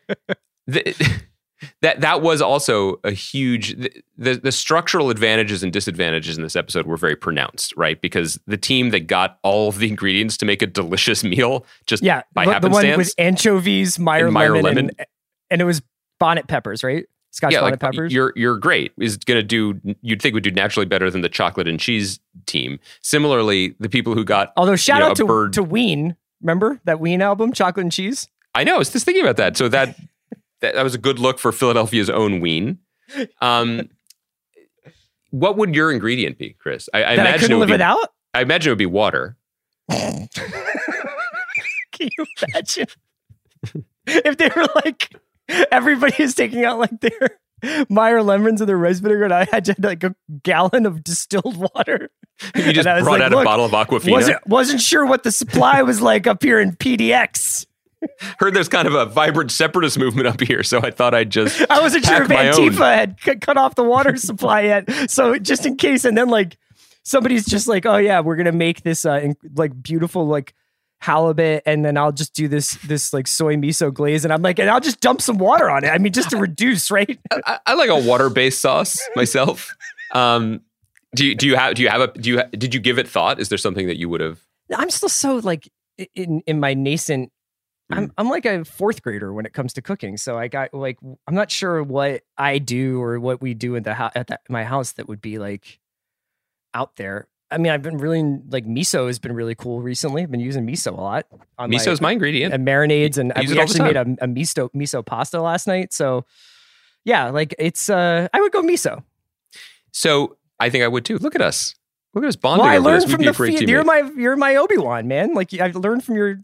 the, that that was also a huge. The, the the structural advantages and disadvantages in this episode were very pronounced, right? Because the team that got all of the ingredients to make a delicious meal just yeah, by the, happenstance, the one with anchovies, Meyer, and Meyer lemon, lemon. And, and it was bonnet peppers, right? Scotch yeah, bonnet like, peppers. You're you're great. Is going to do. You'd think would do naturally better than the chocolate and cheese team. Similarly, the people who got although shout you know, out to bird, to Ween. Remember that Ween album, Chocolate and Cheese? I know. I was just thinking about that. So that that, that was a good look for Philadelphia's own Ween. Um, what would your ingredient be, Chris? I, I that imagine I couldn't it would live be, without. I imagine it would be water. Can you imagine if they were like everybody is taking out like their Meyer lemons and their rice vinegar, and I had to, like a gallon of distilled water. You just brought like, out a bottle of Aquafina. Wasn't, wasn't sure what the supply was like up here in P D X. Heard there's kind of a vibrant separatist movement up here, so I thought I'd just I wasn't sure if Antifa own. had c- cut off the water supply yet, so just in case. And then like somebody's just like, oh yeah, we're gonna make this uh, in, like beautiful like halibut, and then I'll just do this this like soy miso glaze, and I'm like, and I'll just dump some water on it. I mean, just to reduce, right? I, I like a water based sauce myself. Um, do you do you have do you have a do you did you give it thought? Is there something that you would have? I'm still so like in in my nascent. I'm I'm like a fourth grader when it comes to cooking. So I got like I'm not sure what I do or what we do in the ho- at the, my house that would be like out there. I mean, I've been really like miso has been really cool recently. I've been using miso a lot. On Miso is my, my ingredient. And marinades, and I use we it all the actually made time. a, a miso miso pasta last night. So yeah, like it's uh, I would go miso. So I think I would too. Look at us. Look at us bonding. Well, I over learned this. from We'd the be a great fe- teammate. you're my you're my Obi-Wan, man. Like I've learned from your.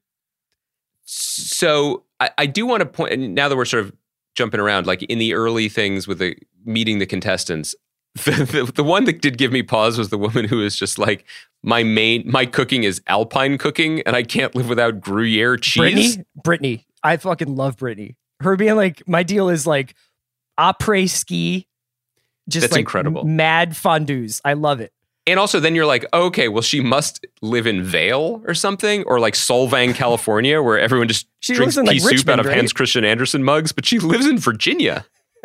So I, I do want to point, and now that we're sort of jumping around, like in the early things with the meeting the contestants, the, the, the one that did give me pause was the woman who was just like, my main, my cooking is Alpine cooking, and I can't live without Gruyere cheese. Brittany, Brittany, I fucking love Brittany. Her being like, my deal is like après ski, just That's like incredible. mad fondues. I love it. And also then you're like, okay, well, she must live in Vail or something, or like Solvang, California, where everyone just She drinks lives in, pea like, soup Richmond, out of right? Hans Christian Andersen mugs, but she lives in Virginia,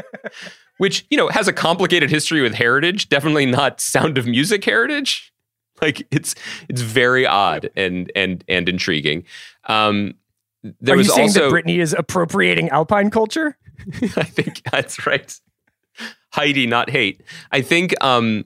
which, you know, has a complicated history with heritage, definitely not Sound of Music heritage. Like it's it's very odd and and and intriguing. Um, there Are was you saying also, that Brittany is appropriating Alpine culture? I think that's right. Heidi, not hate. I think um,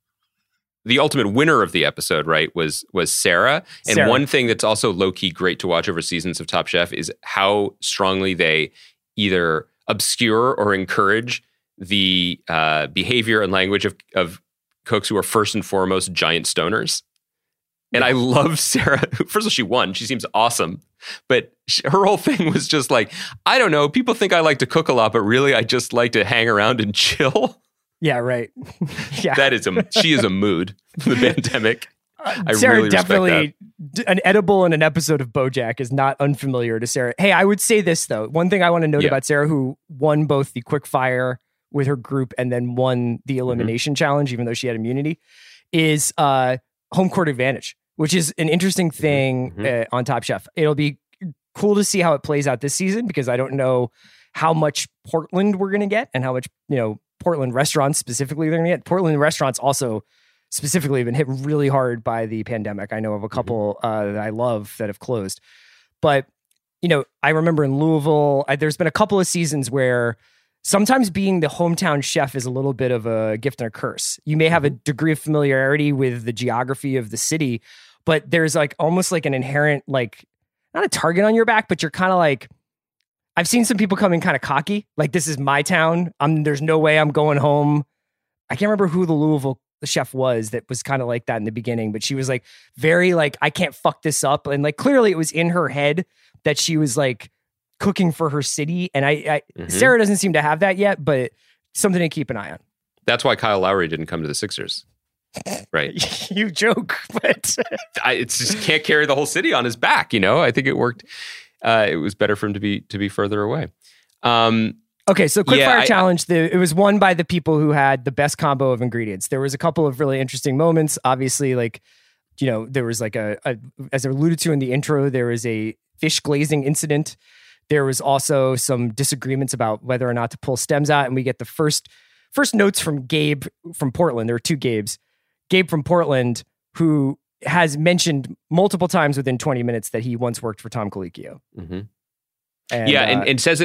the ultimate winner of the episode, right, was was Sarah. And Sarah. one thing that's also low key great to watch over seasons of Top Chef is how strongly they either obscure or encourage the uh, behavior and language of of cooks who are first and foremost giant stoners. And I love Sarah. First of all, she won. She seems awesome. But she, her whole thing was just like, I don't know. People think I like to cook a lot, but really I just like to hang around and chill. Yeah, right. yeah. That is a, she is a mood for the pandemic. I Sarah really respect definitely, d- an edible in an episode of BoJack is not unfamiliar to Sarah. Hey, I would say this though. One thing I want to note Yeah. about Sarah, who won both the quick fire with her group and then won the elimination Mm-hmm. challenge, even though she had immunity, is uh, home court advantage, which is an interesting thing Mhm. uh, on Top Chef. It'll be cool to see how it plays out this season because I don't know how much Portland we're going to get and how much, you know, Portland restaurants specifically they're going to get. Portland restaurants also specifically have been hit really hard by the pandemic. I know of a couple uh, that I love that have closed. But, you know, I remember in Louisville, I, there's been a couple of seasons where sometimes being the hometown chef is a little bit of a gift and a curse. You may have a degree of familiarity with the geography of the city, but there's like almost like an inherent, like, not a target on your back, but you're kind of like, I've seen some people come in kind of cocky, like this is my town. I'm there's no way I'm going home. I can't remember who the Louisville chef was that was kind of like that in the beginning, but she was like very like, I can't fuck this up. And like, clearly it was in her head that she was like cooking for her city. And I, I Mhm. Sarah doesn't seem to have that yet, but something to keep an eye on. That's why Kyle Lowry didn't come to the Sixers. Right. You joke, but I it's just can't carry the whole city on his back, you know? I think it worked. Uh, it was better for him to be to be further away. Um, okay, so quick Yeah, fire I- challenge. The, it was won by the people who had the best combo of ingredients. There was a couple of really interesting moments. Obviously, like, you know, there was like a, a as I alluded to in the intro, there was a fish glazing incident. There was also some disagreements about whether or not to pull stems out, and we get the first first notes from Gabe from Portland. There were two Gabes. Gabe from Portland, who has mentioned multiple times within twenty minutes that he once worked for Tom Colicchio. mhm. And, yeah, uh, and, and says it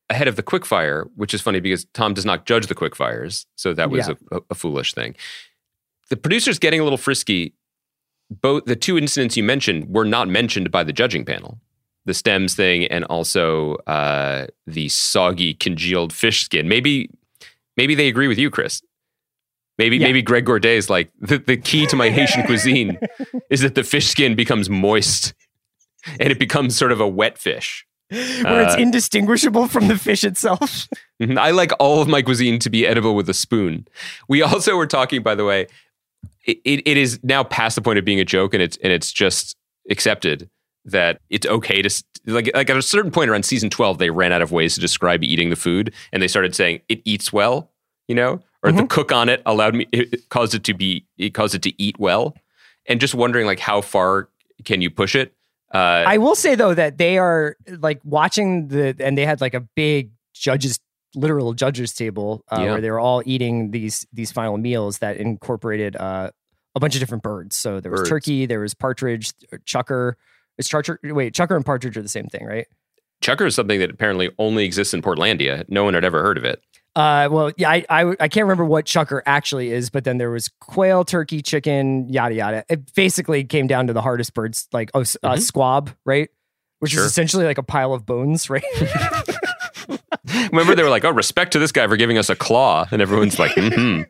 ahead of the quickfire, which is funny because Tom does not judge the quickfires. So that was Yeah. a, a, a foolish thing. The producer's getting a little frisky. Both the two incidents you mentioned were not mentioned by the judging panel. The stems thing and also uh, the soggy congealed fish skin. Maybe maybe they agree with you, Chris. Maybe Yeah. maybe Greg Gourdet is like, the, the key to my Haitian cuisine is that the fish skin becomes moist and it becomes sort of a wet fish. Where it's Uh, indistinguishable from the fish itself. I like all of my cuisine to be edible with a spoon. We also were talking, by the way, it, it, it is now past the point of being a joke, and it's and it's just accepted that it's okay to like like at a certain point around season twelve, they ran out of ways to describe eating the food, and they started saying it eats well, you know, or Mm-hmm. the cook on it allowed me it caused it to be it caused it to eat well, and just wondering like how far can you push it? Uh, I will say though that they are like watching the, and they had like a big judges, literal judges table uh, Yeah. where they were all eating these these final meals that incorporated uh, a bunch of different birds. So there was Birds. turkey, there was partridge, chucker. Is chucker? Wait, chucker and partridge are the same thing, right? Chucker is something that apparently only exists in Portlandia. No one had ever heard of it. Uh, well, yeah, I, I I can't remember what chucker actually is, but then there was quail, turkey, chicken, yada yada. It basically came down to the hardest birds, like oh, s- uh, Mhm. squab, right? Which Sure. is essentially like a pile of bones, right? Remember, they were like, "Oh, respect to this guy for giving us a claw," and everyone's like, "Hmm."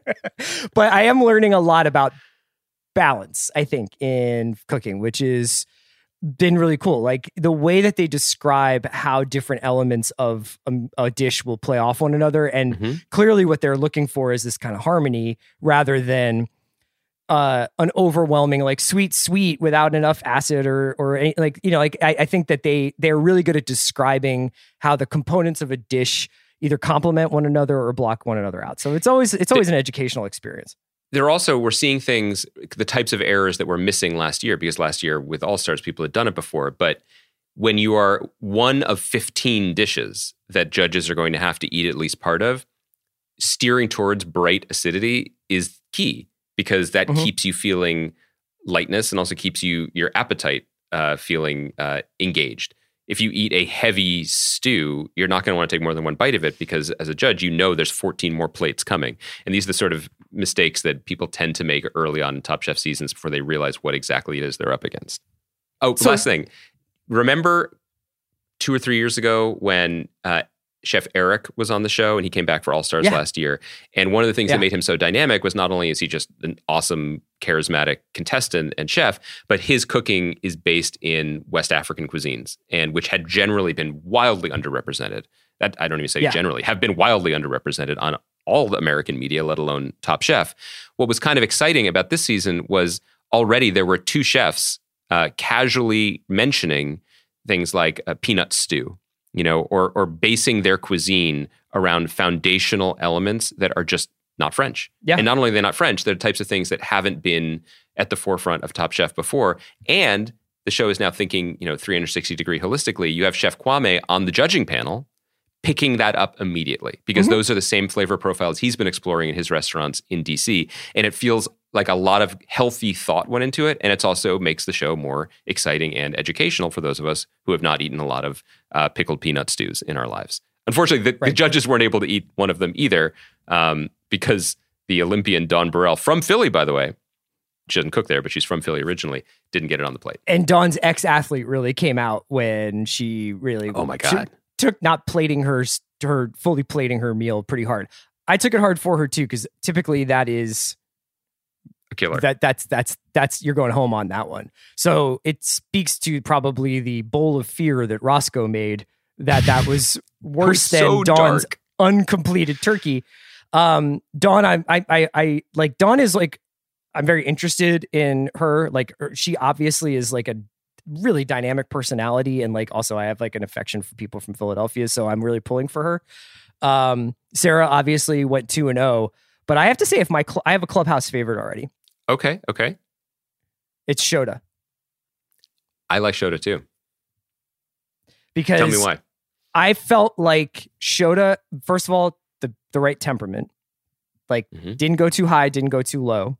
But I am learning a lot about balance, I think, in cooking, which is been really cool. Like the way that they describe how different elements of a, a dish will play off one another. And Mhm. clearly what they're looking for is this kind of harmony rather than uh, an overwhelming, like sweet, sweet without enough acid or, or any, like, you know, like I, I think that they, they're really good at describing how the components of a dish either complement one another or block one another out. So it's always, it's always an educational experience. They're also, we're seeing things, the types of errors that were missing last year, because last year with All Stars, people had done it before. But when you are one of fifteen dishes that judges are going to have to eat at least part of, steering towards bright acidity is key, because that Mhm. keeps you feeling lightness and also keeps you your appetite uh, feeling uh, engaged. If you eat a heavy stew, you're not going to want to take more than one bite of it, because as a judge, you know there's fourteen more plates coming. And these are the sort of mistakes that people tend to make early on in Top Chef seasons before they realize what exactly it is they're up against. Oh, So- last thing. Remember two or three years ago when uh, Chef Eric was on the show and he came back for All Stars Yeah. last year. And one of the things Yeah. that made him so dynamic was not only is he just an awesome, charismatic contestant and chef, but his cooking is based in West African cuisines, and which had generally been wildly underrepresented. That I don't even say Yeah. generally, have been wildly underrepresented on all the American media, let alone Top Chef. What was kind of exciting about this season was already there were two chefs uh, casually mentioning things like a peanut stew, you know, or or basing their cuisine around foundational elements that are just not French. Yeah. And not only are they not French, they're types of things that haven't been at the forefront of Top Chef before. And the show is now thinking, you know, three hundred sixty degree holistically. You have Chef Kwame on the judging panel picking that up immediately, because Mhm. those are the same flavor profiles he's been exploring in his restaurants in D C. And it feels like a lot of healthy thought went into it. And it also makes the show more exciting and educational for those of us who have not eaten a lot of uh, pickled peanut stews in our lives. Unfortunately, the, the Right. judges weren't able to eat one of them either, um, because the Olympian Dawn Burrell, from Philly, by the way, she doesn't cook there, but she's from Philly originally, didn't get it on the plate. And Dawn's ex-athlete really came out when she really Oh my took- God. took not plating her her fully plating her meal pretty hard. I took it hard for her too, because typically that is A killer. that that's that's that's you're going home on that one. So it speaks to probably the bowl of fear that Roscoe made, that that was worse than so Dawn's dark. uncompleted turkey. Um, Dawn, I, I I I like Dawn is like, I'm very interested in her. Like er, she obviously is like a really dynamic personality, and like also I have like an affection for people from Philadelphia, so I'm really pulling for her. Um, Sarah obviously went two and zero, but I have to say, if my cl- I have a clubhouse favorite already. Okay, okay. It's Shota, I like Shota too. because Tell me why. I felt like Shota, first of all, the the right temperament, like Mhm. didn't go too high, didn't go too low.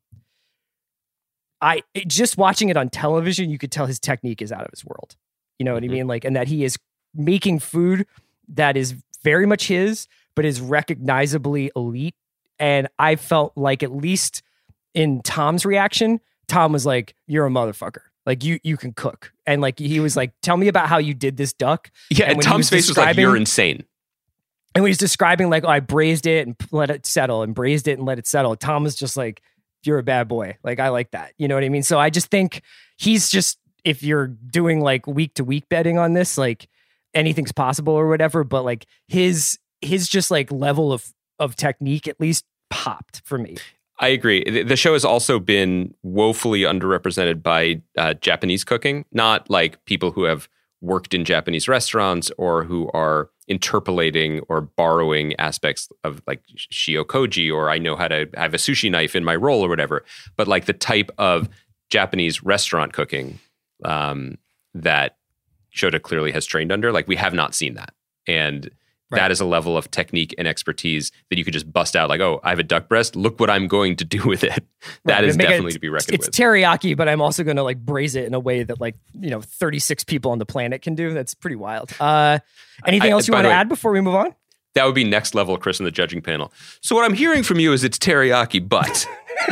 I it, just watching it on television, you could tell his technique is out of his world. You know what Mhm. I mean? Like, and that he is making food that is very much his, but is recognizably elite. And I felt like, at least in Tom's reaction, Tom was like, "You're a motherfucker. Like you, you can cook." And like, he was like, "Tell me about how you did this duck." Yeah. And, and Tom's face was like, "You're insane." And when he's describing like, "Oh, I braised it and let it settle and braised it and let it settle," Tom was just like, "You're a bad boy. Like, I like that." You know what I mean? So I just think he's just, if you're doing like week to week betting on this, like anything's possible or whatever, but like his, his just like level of, of technique at least popped for me. I agree. The show has also been woefully underrepresented by uh, Japanese cooking, not like people who have worked in Japanese restaurants or who are interpolating or borrowing aspects of like shiokoji, or I know how to have a sushi knife in my roll or whatever, but like the type of Japanese restaurant cooking um, that Shota clearly has trained under. Like, we have not seen that. And right. that is a level of technique and expertise that you could just bust out like, "Oh, I have a duck breast. Look what I'm going to do with it." That right. is definitely it, to be reckoned it's with. It's teriyaki, but I'm also going to like braise it in a way that like, you know, thirty-six people on the planet can do. That's pretty wild. Uh, anything I, else you want to add before we move on? That would be next level, Chris, in the judging panel. So what I'm hearing from you is it's teriyaki, but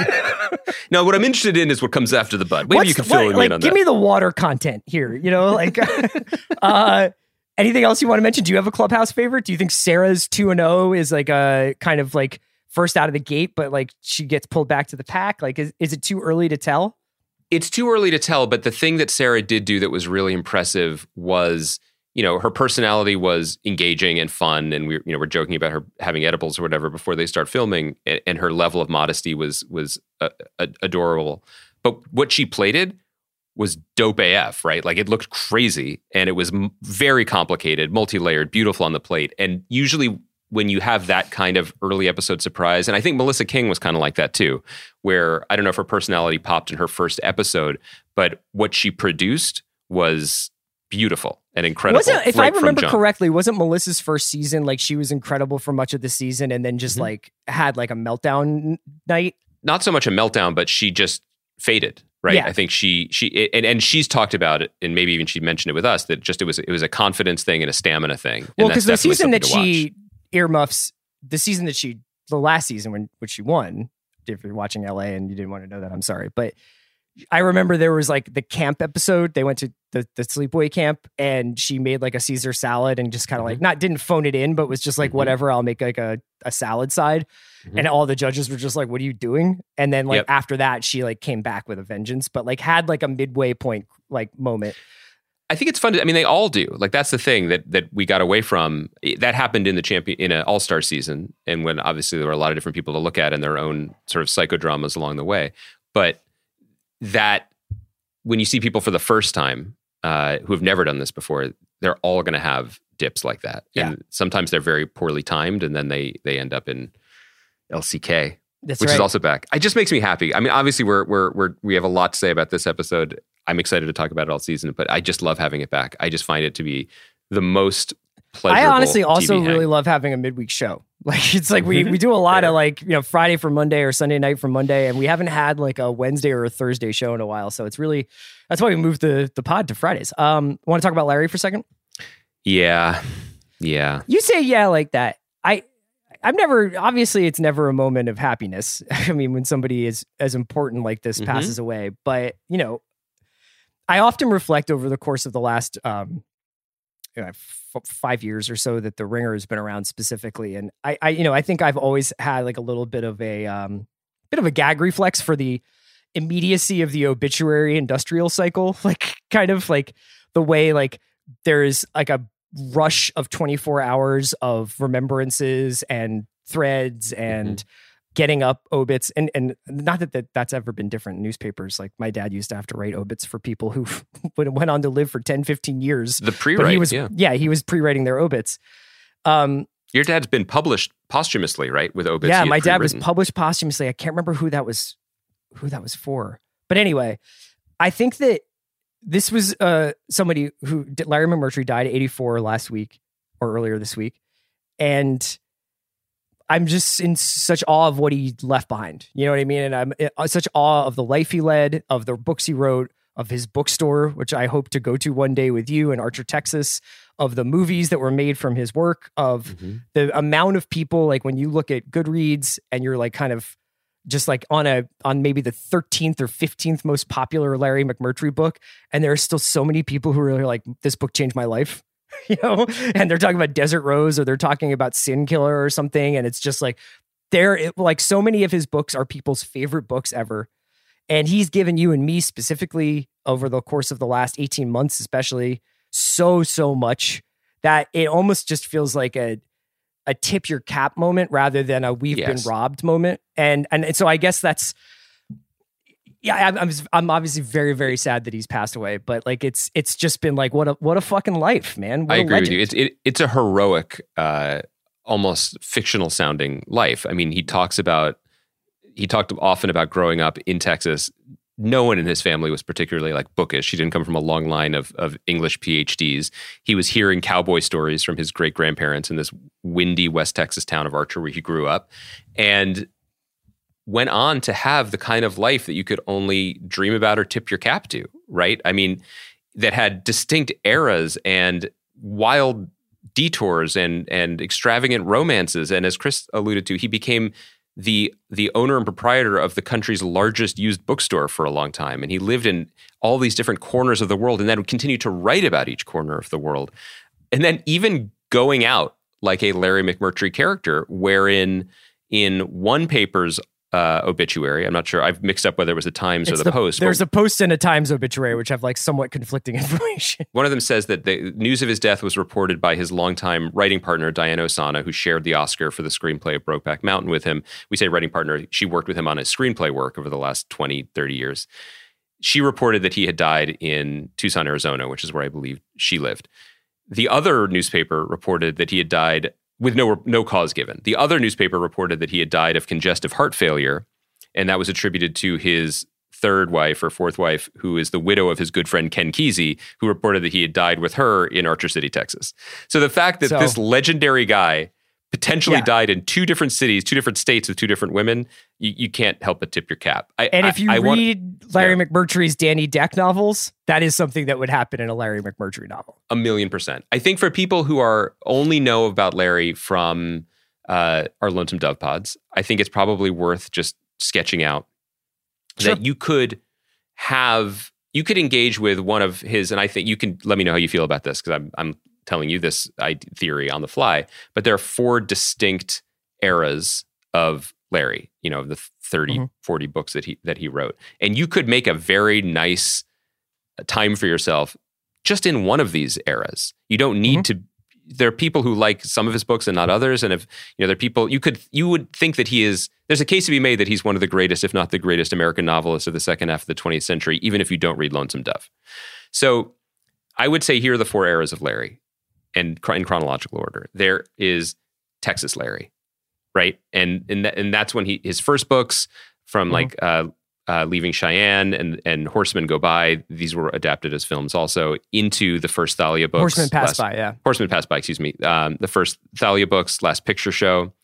now what I'm interested in is what comes after the but. Maybe What's, you can fill what, me like, in on give that. Give me the water content here. You know, like, uh, anything else you want to mention? Do you have a clubhouse favorite? Do you think Sarah's two and oh is like a kind of like first out of the gate, but like she gets pulled back to the pack? Like, is, is it too early to tell? It's too early to tell, but the thing that Sarah did do that was really impressive was, you know, her personality was engaging and fun, and we, you know, we're joking about her having edibles or whatever before they start filming, and her level of modesty was was uh, adorable. But what she plated was dope A F, right? Like, it looked crazy, and it was m- very complicated, multi-layered, beautiful on the plate. And usually when you have that kind of early episode surprise, and I think Melissa King was kind of like that too, where I don't know if her personality popped in her first episode, but what she produced was beautiful and incredible. Wasn't, if right I remember jump. correctly, wasn't Melissa's first season like she was incredible for much of the season and then just mm-hmm. like had like a meltdown night? Not so much a meltdown, but she just faded. Right. Yeah. I think she, she, and, and she's talked about it, and maybe even she mentioned it with us, that just, it was, it was a confidence thing and a stamina thing. Well, because the season that she earmuffs, the season that she, the last season when, which she won, if you're watching L A and you didn't want to know that, I'm sorry. But I remember there was like the camp episode. They went to the, the sleepaway camp and she made like a Caesar salad and just kind of mm-hmm. like, not didn't phone it in, but was just like, mm-hmm. whatever, I'll make like a, a salad side. Mm-hmm. And all the judges were just like, "What are you doing?" And then like yep. after that, she like came back with a vengeance, but like had like a midway point like moment. I think it's fun to, I mean, they all do. Like, that's the thing that that we got away from. That happened in the champion in an all-star season. And when obviously there were a lot of different people to look at and their own sort of psychodramas along the way. But that when you see people for the first time uh, who have never done this before, they're all going to have dips like that. Yeah. And sometimes they're very poorly timed, and then they they end up in L C K, That's which right. is also back. It just makes me happy. I mean, obviously we're we're we're we have a lot to say about this episode. I'm excited to talk about it all season, but I just love having it back. I just find it to be the most pleasurable. I honestly also T V really hang. love having a midweek show. Like, it's like we we do a lot of like, you know, Friday for Monday or Sunday night for Monday, and we haven't had like a Wednesday or a Thursday show in a while. So it's really, that's why we moved the the pod to Fridays. Um, want to talk about Larry for a second? Yeah, yeah. You say yeah like that. I. I've never, obviously it's never a moment of happiness. I mean, when somebody is as important like this mm-hmm. passes away, but you know, I often reflect over the course of the last um, you know, f- five years or so that the Ringer has been around specifically. And I, I, you know, I think I've always had like a little bit of a, um, bit of a gag reflex for the immediacy of the obituary industrial cycle. Like kind of like the way like there's like a rush of twenty-four hours of remembrances and threads and mm-hmm. getting up obits. And and not that, that that's ever been different in newspapers. Like my dad used to have to write obits for people who went on to live for ten, fifteen years. The pre-write, he was, yeah. Yeah, he was pre-writing their obits. Um, Your dad's been published posthumously, right? With obits. Yeah, my dad was published posthumously. I can't remember who that was, who that was for. But anyway, I think that this was uh, somebody who, Larry McMurtry died at eighty-four last week or earlier this week. And I'm just in such awe of what he left behind. You know what I mean? And I'm in such awe of the life he led, of the books he wrote, of his bookstore, which I hope to go to one day with you in Archer, Texas, of the movies that were made from his work, of mm-hmm. the amount of people, like when you look at Goodreads and you're like kind of just like on a, on maybe the thirteenth or fifteenth most popular Larry McMurtry book. And there are still so many people who are like, this book changed my life, you know, and they're talking about Desert Rose or they're talking about Sin Killer or something. And it's just like, there, like so many of his books are people's favorite books ever. And he's given you and me specifically over the course of the last eighteen months, especially so, so much that it almost just feels like a, a tip your cap moment rather than a we've yes. been robbed moment. And, and so I guess that's, yeah, I'm, I'm, I'm obviously very, very sad that he's passed away, but like, it's, it's just been like, what a, what a fucking life, man. What I a agree legend. with you. It's, it, it's a heroic, uh, almost fictional sounding life. I mean, he talks about, he talked often about growing up in Texas. No one in his family was particularly like bookish. He didn't come from a long line of, of English P H Ds. He was hearing cowboy stories from his great grandparents in this windy West Texas town of Archer where he grew up, and went on to have the kind of life that you could only dream about or tip your cap to, right? I mean, that had distinct eras and wild detours and and extravagant romances. And as Chris alluded to, he became the the owner and proprietor of the country's largest used bookstore for a long time. And he lived in all these different corners of the world and then would continue to write about each corner of the world. And then even going out like a Larry McMurtry character, wherein in one paper's uh, obituary, I'm not sure, I've mixed up whether it was the Times it's or the, the Post. There's a Post and a Times obituary, which have like somewhat conflicting information. One of them says that the news of his death was reported by his longtime writing partner, Diane Osana, who shared the Oscar for the screenplay of Brokeback Mountain with him. We say writing partner, she worked with him on his screenplay work over the last twenty, thirty years. She reported that he had died in Tucson, Arizona, which is where I believe she lived. The other newspaper reported that he had died with no no cause given. The other newspaper reported that he had died of congestive heart failure, and that was attributed to his third wife or fourth wife, who is the widow of his good friend Ken Kesey, who reported that he had died with her in Archer City, Texas. So the fact that so, this legendary guy potentially yeah. died in two different cities, two different states with two different women, you, you can't help but tip your cap. I, and if you I, I read want, Larry yeah. McMurtry's Danny Deck novels, that is something that would happen in a Larry McMurtry novel. A million percent. I think for people who are only know about Larry from uh, our Lonesome Dove pods, I think it's probably worth just sketching out sure. that you could have, you could engage with one of his, and I think you can let me know how you feel about this, because I'm, I'm telling you this theory on the fly, but there are four distinct eras of Larry, you know, of the thirty, mm-hmm. forty books that he that he wrote. And you could make a very nice time for yourself just in one of these eras. You don't need mm-hmm. to, there are people who like some of his books and not others. And if, you know, there are people, you could, you would think that he is, there's a case to be made that he's one of the greatest, if not the greatest American novelists of the second half of the twentieth century, even if you don't read Lonesome Dove. So I would say here are the four eras of Larry. And in chronological order, there is Texas Larry, right? And and, th- and that's when he his first books from mm-hmm. like uh, uh, Leaving Cheyenne and and Horsemen Go By. These were adapted as films also into the first Thalia books. Horsemen Pass last, By, yeah. Horsemen Pass By, excuse me. Um, the first Thalia books, Last Picture Show,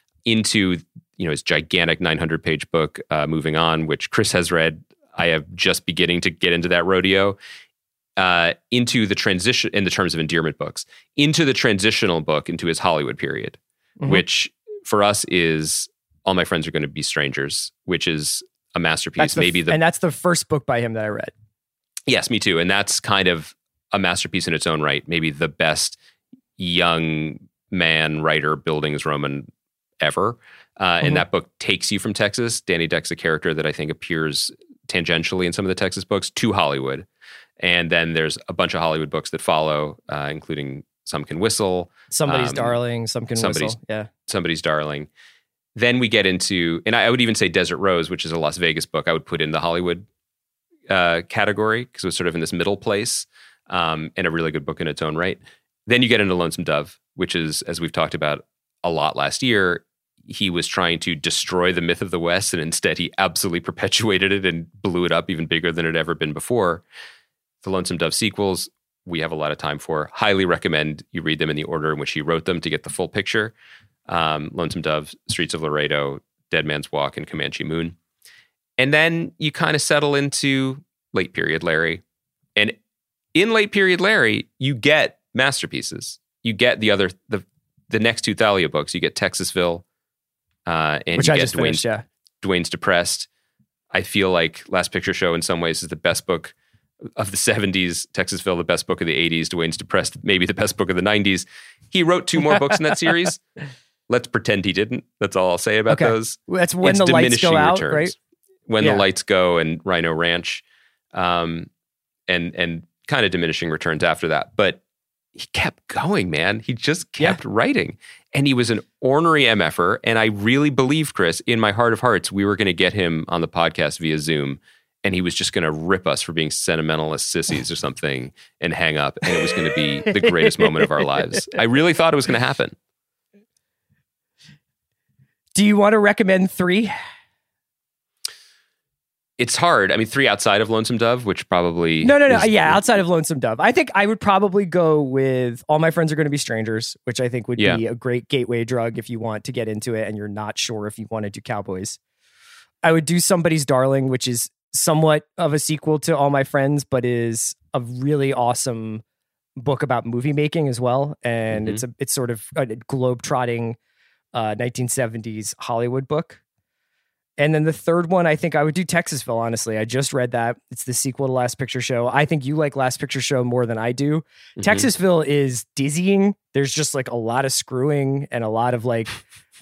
into you know his gigantic nine hundred page book, uh, Moving On, which Chris has read. I have just beginning to get into that rodeo. Uh, into the transition, in the terms of endearment books, into the transitional book, into his Hollywood period, mm-hmm. which for us is All My Friends Are Going to Be Strangers, which is a masterpiece. The, Maybe the and that's the first book by him that I read. Yes, me too. And that's kind of a masterpiece in its own right. Maybe the best young man writer Bildungsroman ever. Uh, mm-hmm. And that book takes you from Texas. Danny Deck's a character that I think appears tangentially in some of the Texas books to Hollywood. And then there's a bunch of Hollywood books that follow, uh, including Some Can Whistle. Somebody's um, Darling, Some Can somebody's, Whistle. Yeah. Somebody's Darling. Then we get into, and I, I would even say Desert Rose, which is a Las Vegas book, I would put in the Hollywood uh, category because it was sort of in this middle place, um, and a really good book in its own right. Then you get into Lonesome Dove, which is, as we've talked about a lot last year, he was trying to destroy the myth of the West, and instead he absolutely perpetuated it and blew it up even bigger than it had ever been before. The Lonesome Dove sequels, we have a lot of time for. Highly recommend you read them in the order in which he wrote them to get the full picture. Um, Lonesome Dove, Streets of Laredo, Dead Man's Walk, and Comanche Moon. And then you kind of settle into late period Larry. And in late period Larry, you get masterpieces. You get the other, the the next two Thalia books. You get Texasville, uh, and Which you I get just finished, yeah. Dwayne's Depressed. I feel like Last Picture Show in some ways is the best book of the seventies. Texasville, the best book of the eighties. Dwayne's Depressed, maybe the best book of the nineties. He wrote two more books in that series. Let's pretend he didn't. That's all I'll say about okay. those. That's when it's the lights go out, returns. right? When yeah. the lights go and Rhino Ranch, um, and and kind of diminishing returns after that. But he kept going, man. He just kept yeah. writing. And he was an ornery M F-er. And I really believed, Chris, in my heart of hearts, we were going to get him on the podcast via Zoom. And he was just going to rip us for being sentimentalist sissies or something and hang up. And it was going to be the greatest moment of our lives. I really thought it was going to happen. Do you want to recommend three? It's hard. I mean, three outside of Lonesome Dove, which probably... No, no, no. is, yeah, outside of Lonesome Dove. I think I would probably go with All My Friends Are Going to Be Strangers, which I think would yeah. be a great gateway drug if you want to get into it and you're not sure if you want to do cowboys. I would do Somebody's Darling, which is somewhat of a sequel to All My Friends, but is a really awesome book about movie making as well. And mm-hmm. it's a it's sort of a globe-trotting uh, nineteen seventies Hollywood book. And then the third one, I think I would do Texasville, honestly. I just read that. It's the sequel to Last Picture Show. I think you like Last Picture Show more than I do. Mm-hmm. Texasville is dizzying. There's just like a lot of screwing and a lot of like,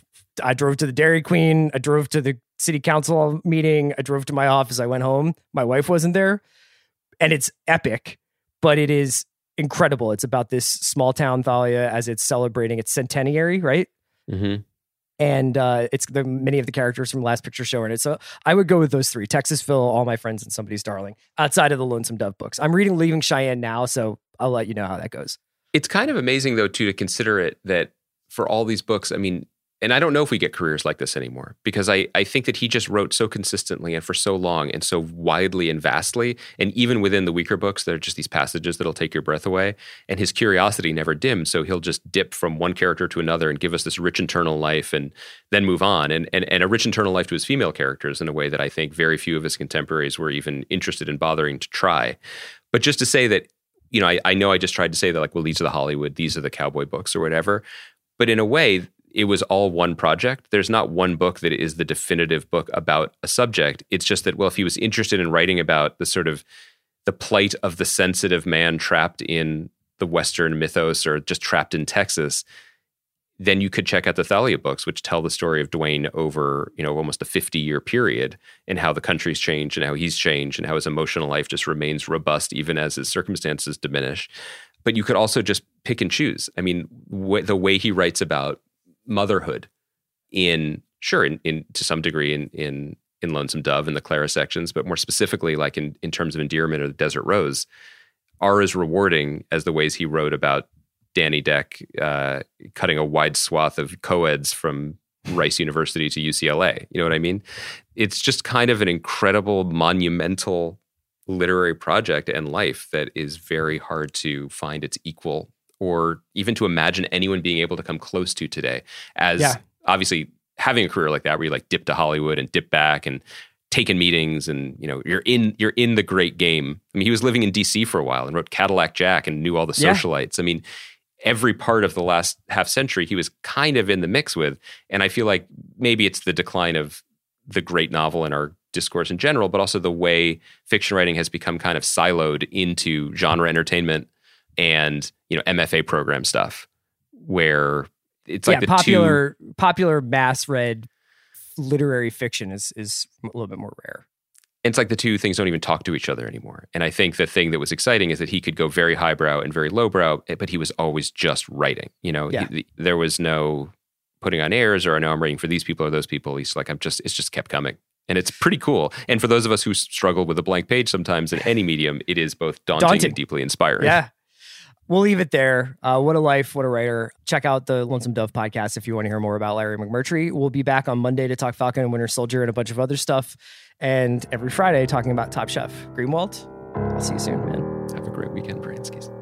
I drove to the Dairy Queen. I drove to the city council meeting. I drove to my office. I went home. My wife wasn't there. And it's epic, but it is incredible. It's about this small town Thalia as it's celebrating its centenary, right? Mm-hmm. And uh, it's the many of the characters from Last Picture Show in it. So I would go with those three: Texasville, All My Friends, and Somebody's Darling. Outside of the Lonesome Dove books, I'm reading Leaving Cheyenne now, so I'll let you know how that goes. It's kind of amazing, though, too, to consider it that for all these books, I mean, and I don't know if we get careers like this anymore, because I, I think that he just wrote so consistently and for so long and so widely and vastly. And even within the weaker books, there are just these passages that'll take your breath away. And his curiosity never dims. So he'll just dip from one character to another and give us this rich internal life and then move on. And, and, and a rich internal life to his female characters in a way that I think very few of his contemporaries were even interested in bothering to try. But just to say that, you know, I, I know I just tried to say that, like, well, these are the Hollywood, these are the cowboy books or whatever. But in a way, it was all one project. There's not one book that is the definitive book about a subject. It's just that, well, if he was interested in writing about the sort of the plight of the sensitive man trapped in the Western mythos or just trapped in Texas, then you could check out the Thalia books, which tell the story of Dwayne over, you know, almost a fifty-year period and how the country's changed and how he's changed and how his emotional life just remains robust even as his circumstances diminish. But you could also just pick and choose. I mean, wh- the way he writes about motherhood in sure in, in to some degree in in in Lonesome Dove and the Clara sections, but more specifically like in in terms of Endearment or the Desert Rose, are as rewarding as the ways he wrote about Danny Deck uh, cutting a wide swath of co-eds from Rice University to U C L A. You know what I mean? It's just kind of an incredible, monumental literary project and life that is very hard to find its equal or even to imagine anyone being able to come close to today. As yeah. obviously having a career like that where you like dip to Hollywood and dip back and taking meetings and, you know, you're in you're in the great game. I mean, he was living in D C for a while and wrote Cadillac Jack and knew all the socialites. Yeah. I mean, every part of the last half century he was kind of in the mix with. And I feel like maybe it's the decline of the great novel in our discourse in general, but also the way fiction writing has become kind of siloed into genre entertainment and, you know, M F A program stuff where it's like yeah, the popular two... popular mass read literary fiction is is a little bit more rare. It's like the two things don't even talk to each other anymore. And I think the thing that was exciting is that he could go very highbrow and very lowbrow, but he was always just writing. You know, yeah. he, there was no putting on airs or I know I'm writing for these people or those people. He's like, I'm just, it's just kept coming. And it's pretty cool. And for those of us who struggle with a blank page sometimes in any medium, it is both daunting, daunting. and deeply inspiring. Yeah. We'll leave it there. Uh, what a life, what a writer. Check out the Lonesome Dove podcast if you want to hear more about Larry McMurtry. We'll be back on Monday to talk Falcon and Winter Soldier and a bunch of other stuff. And every Friday talking about Top Chef. Greenwald, I'll see you soon, man. Have a great weekend, Bransky's.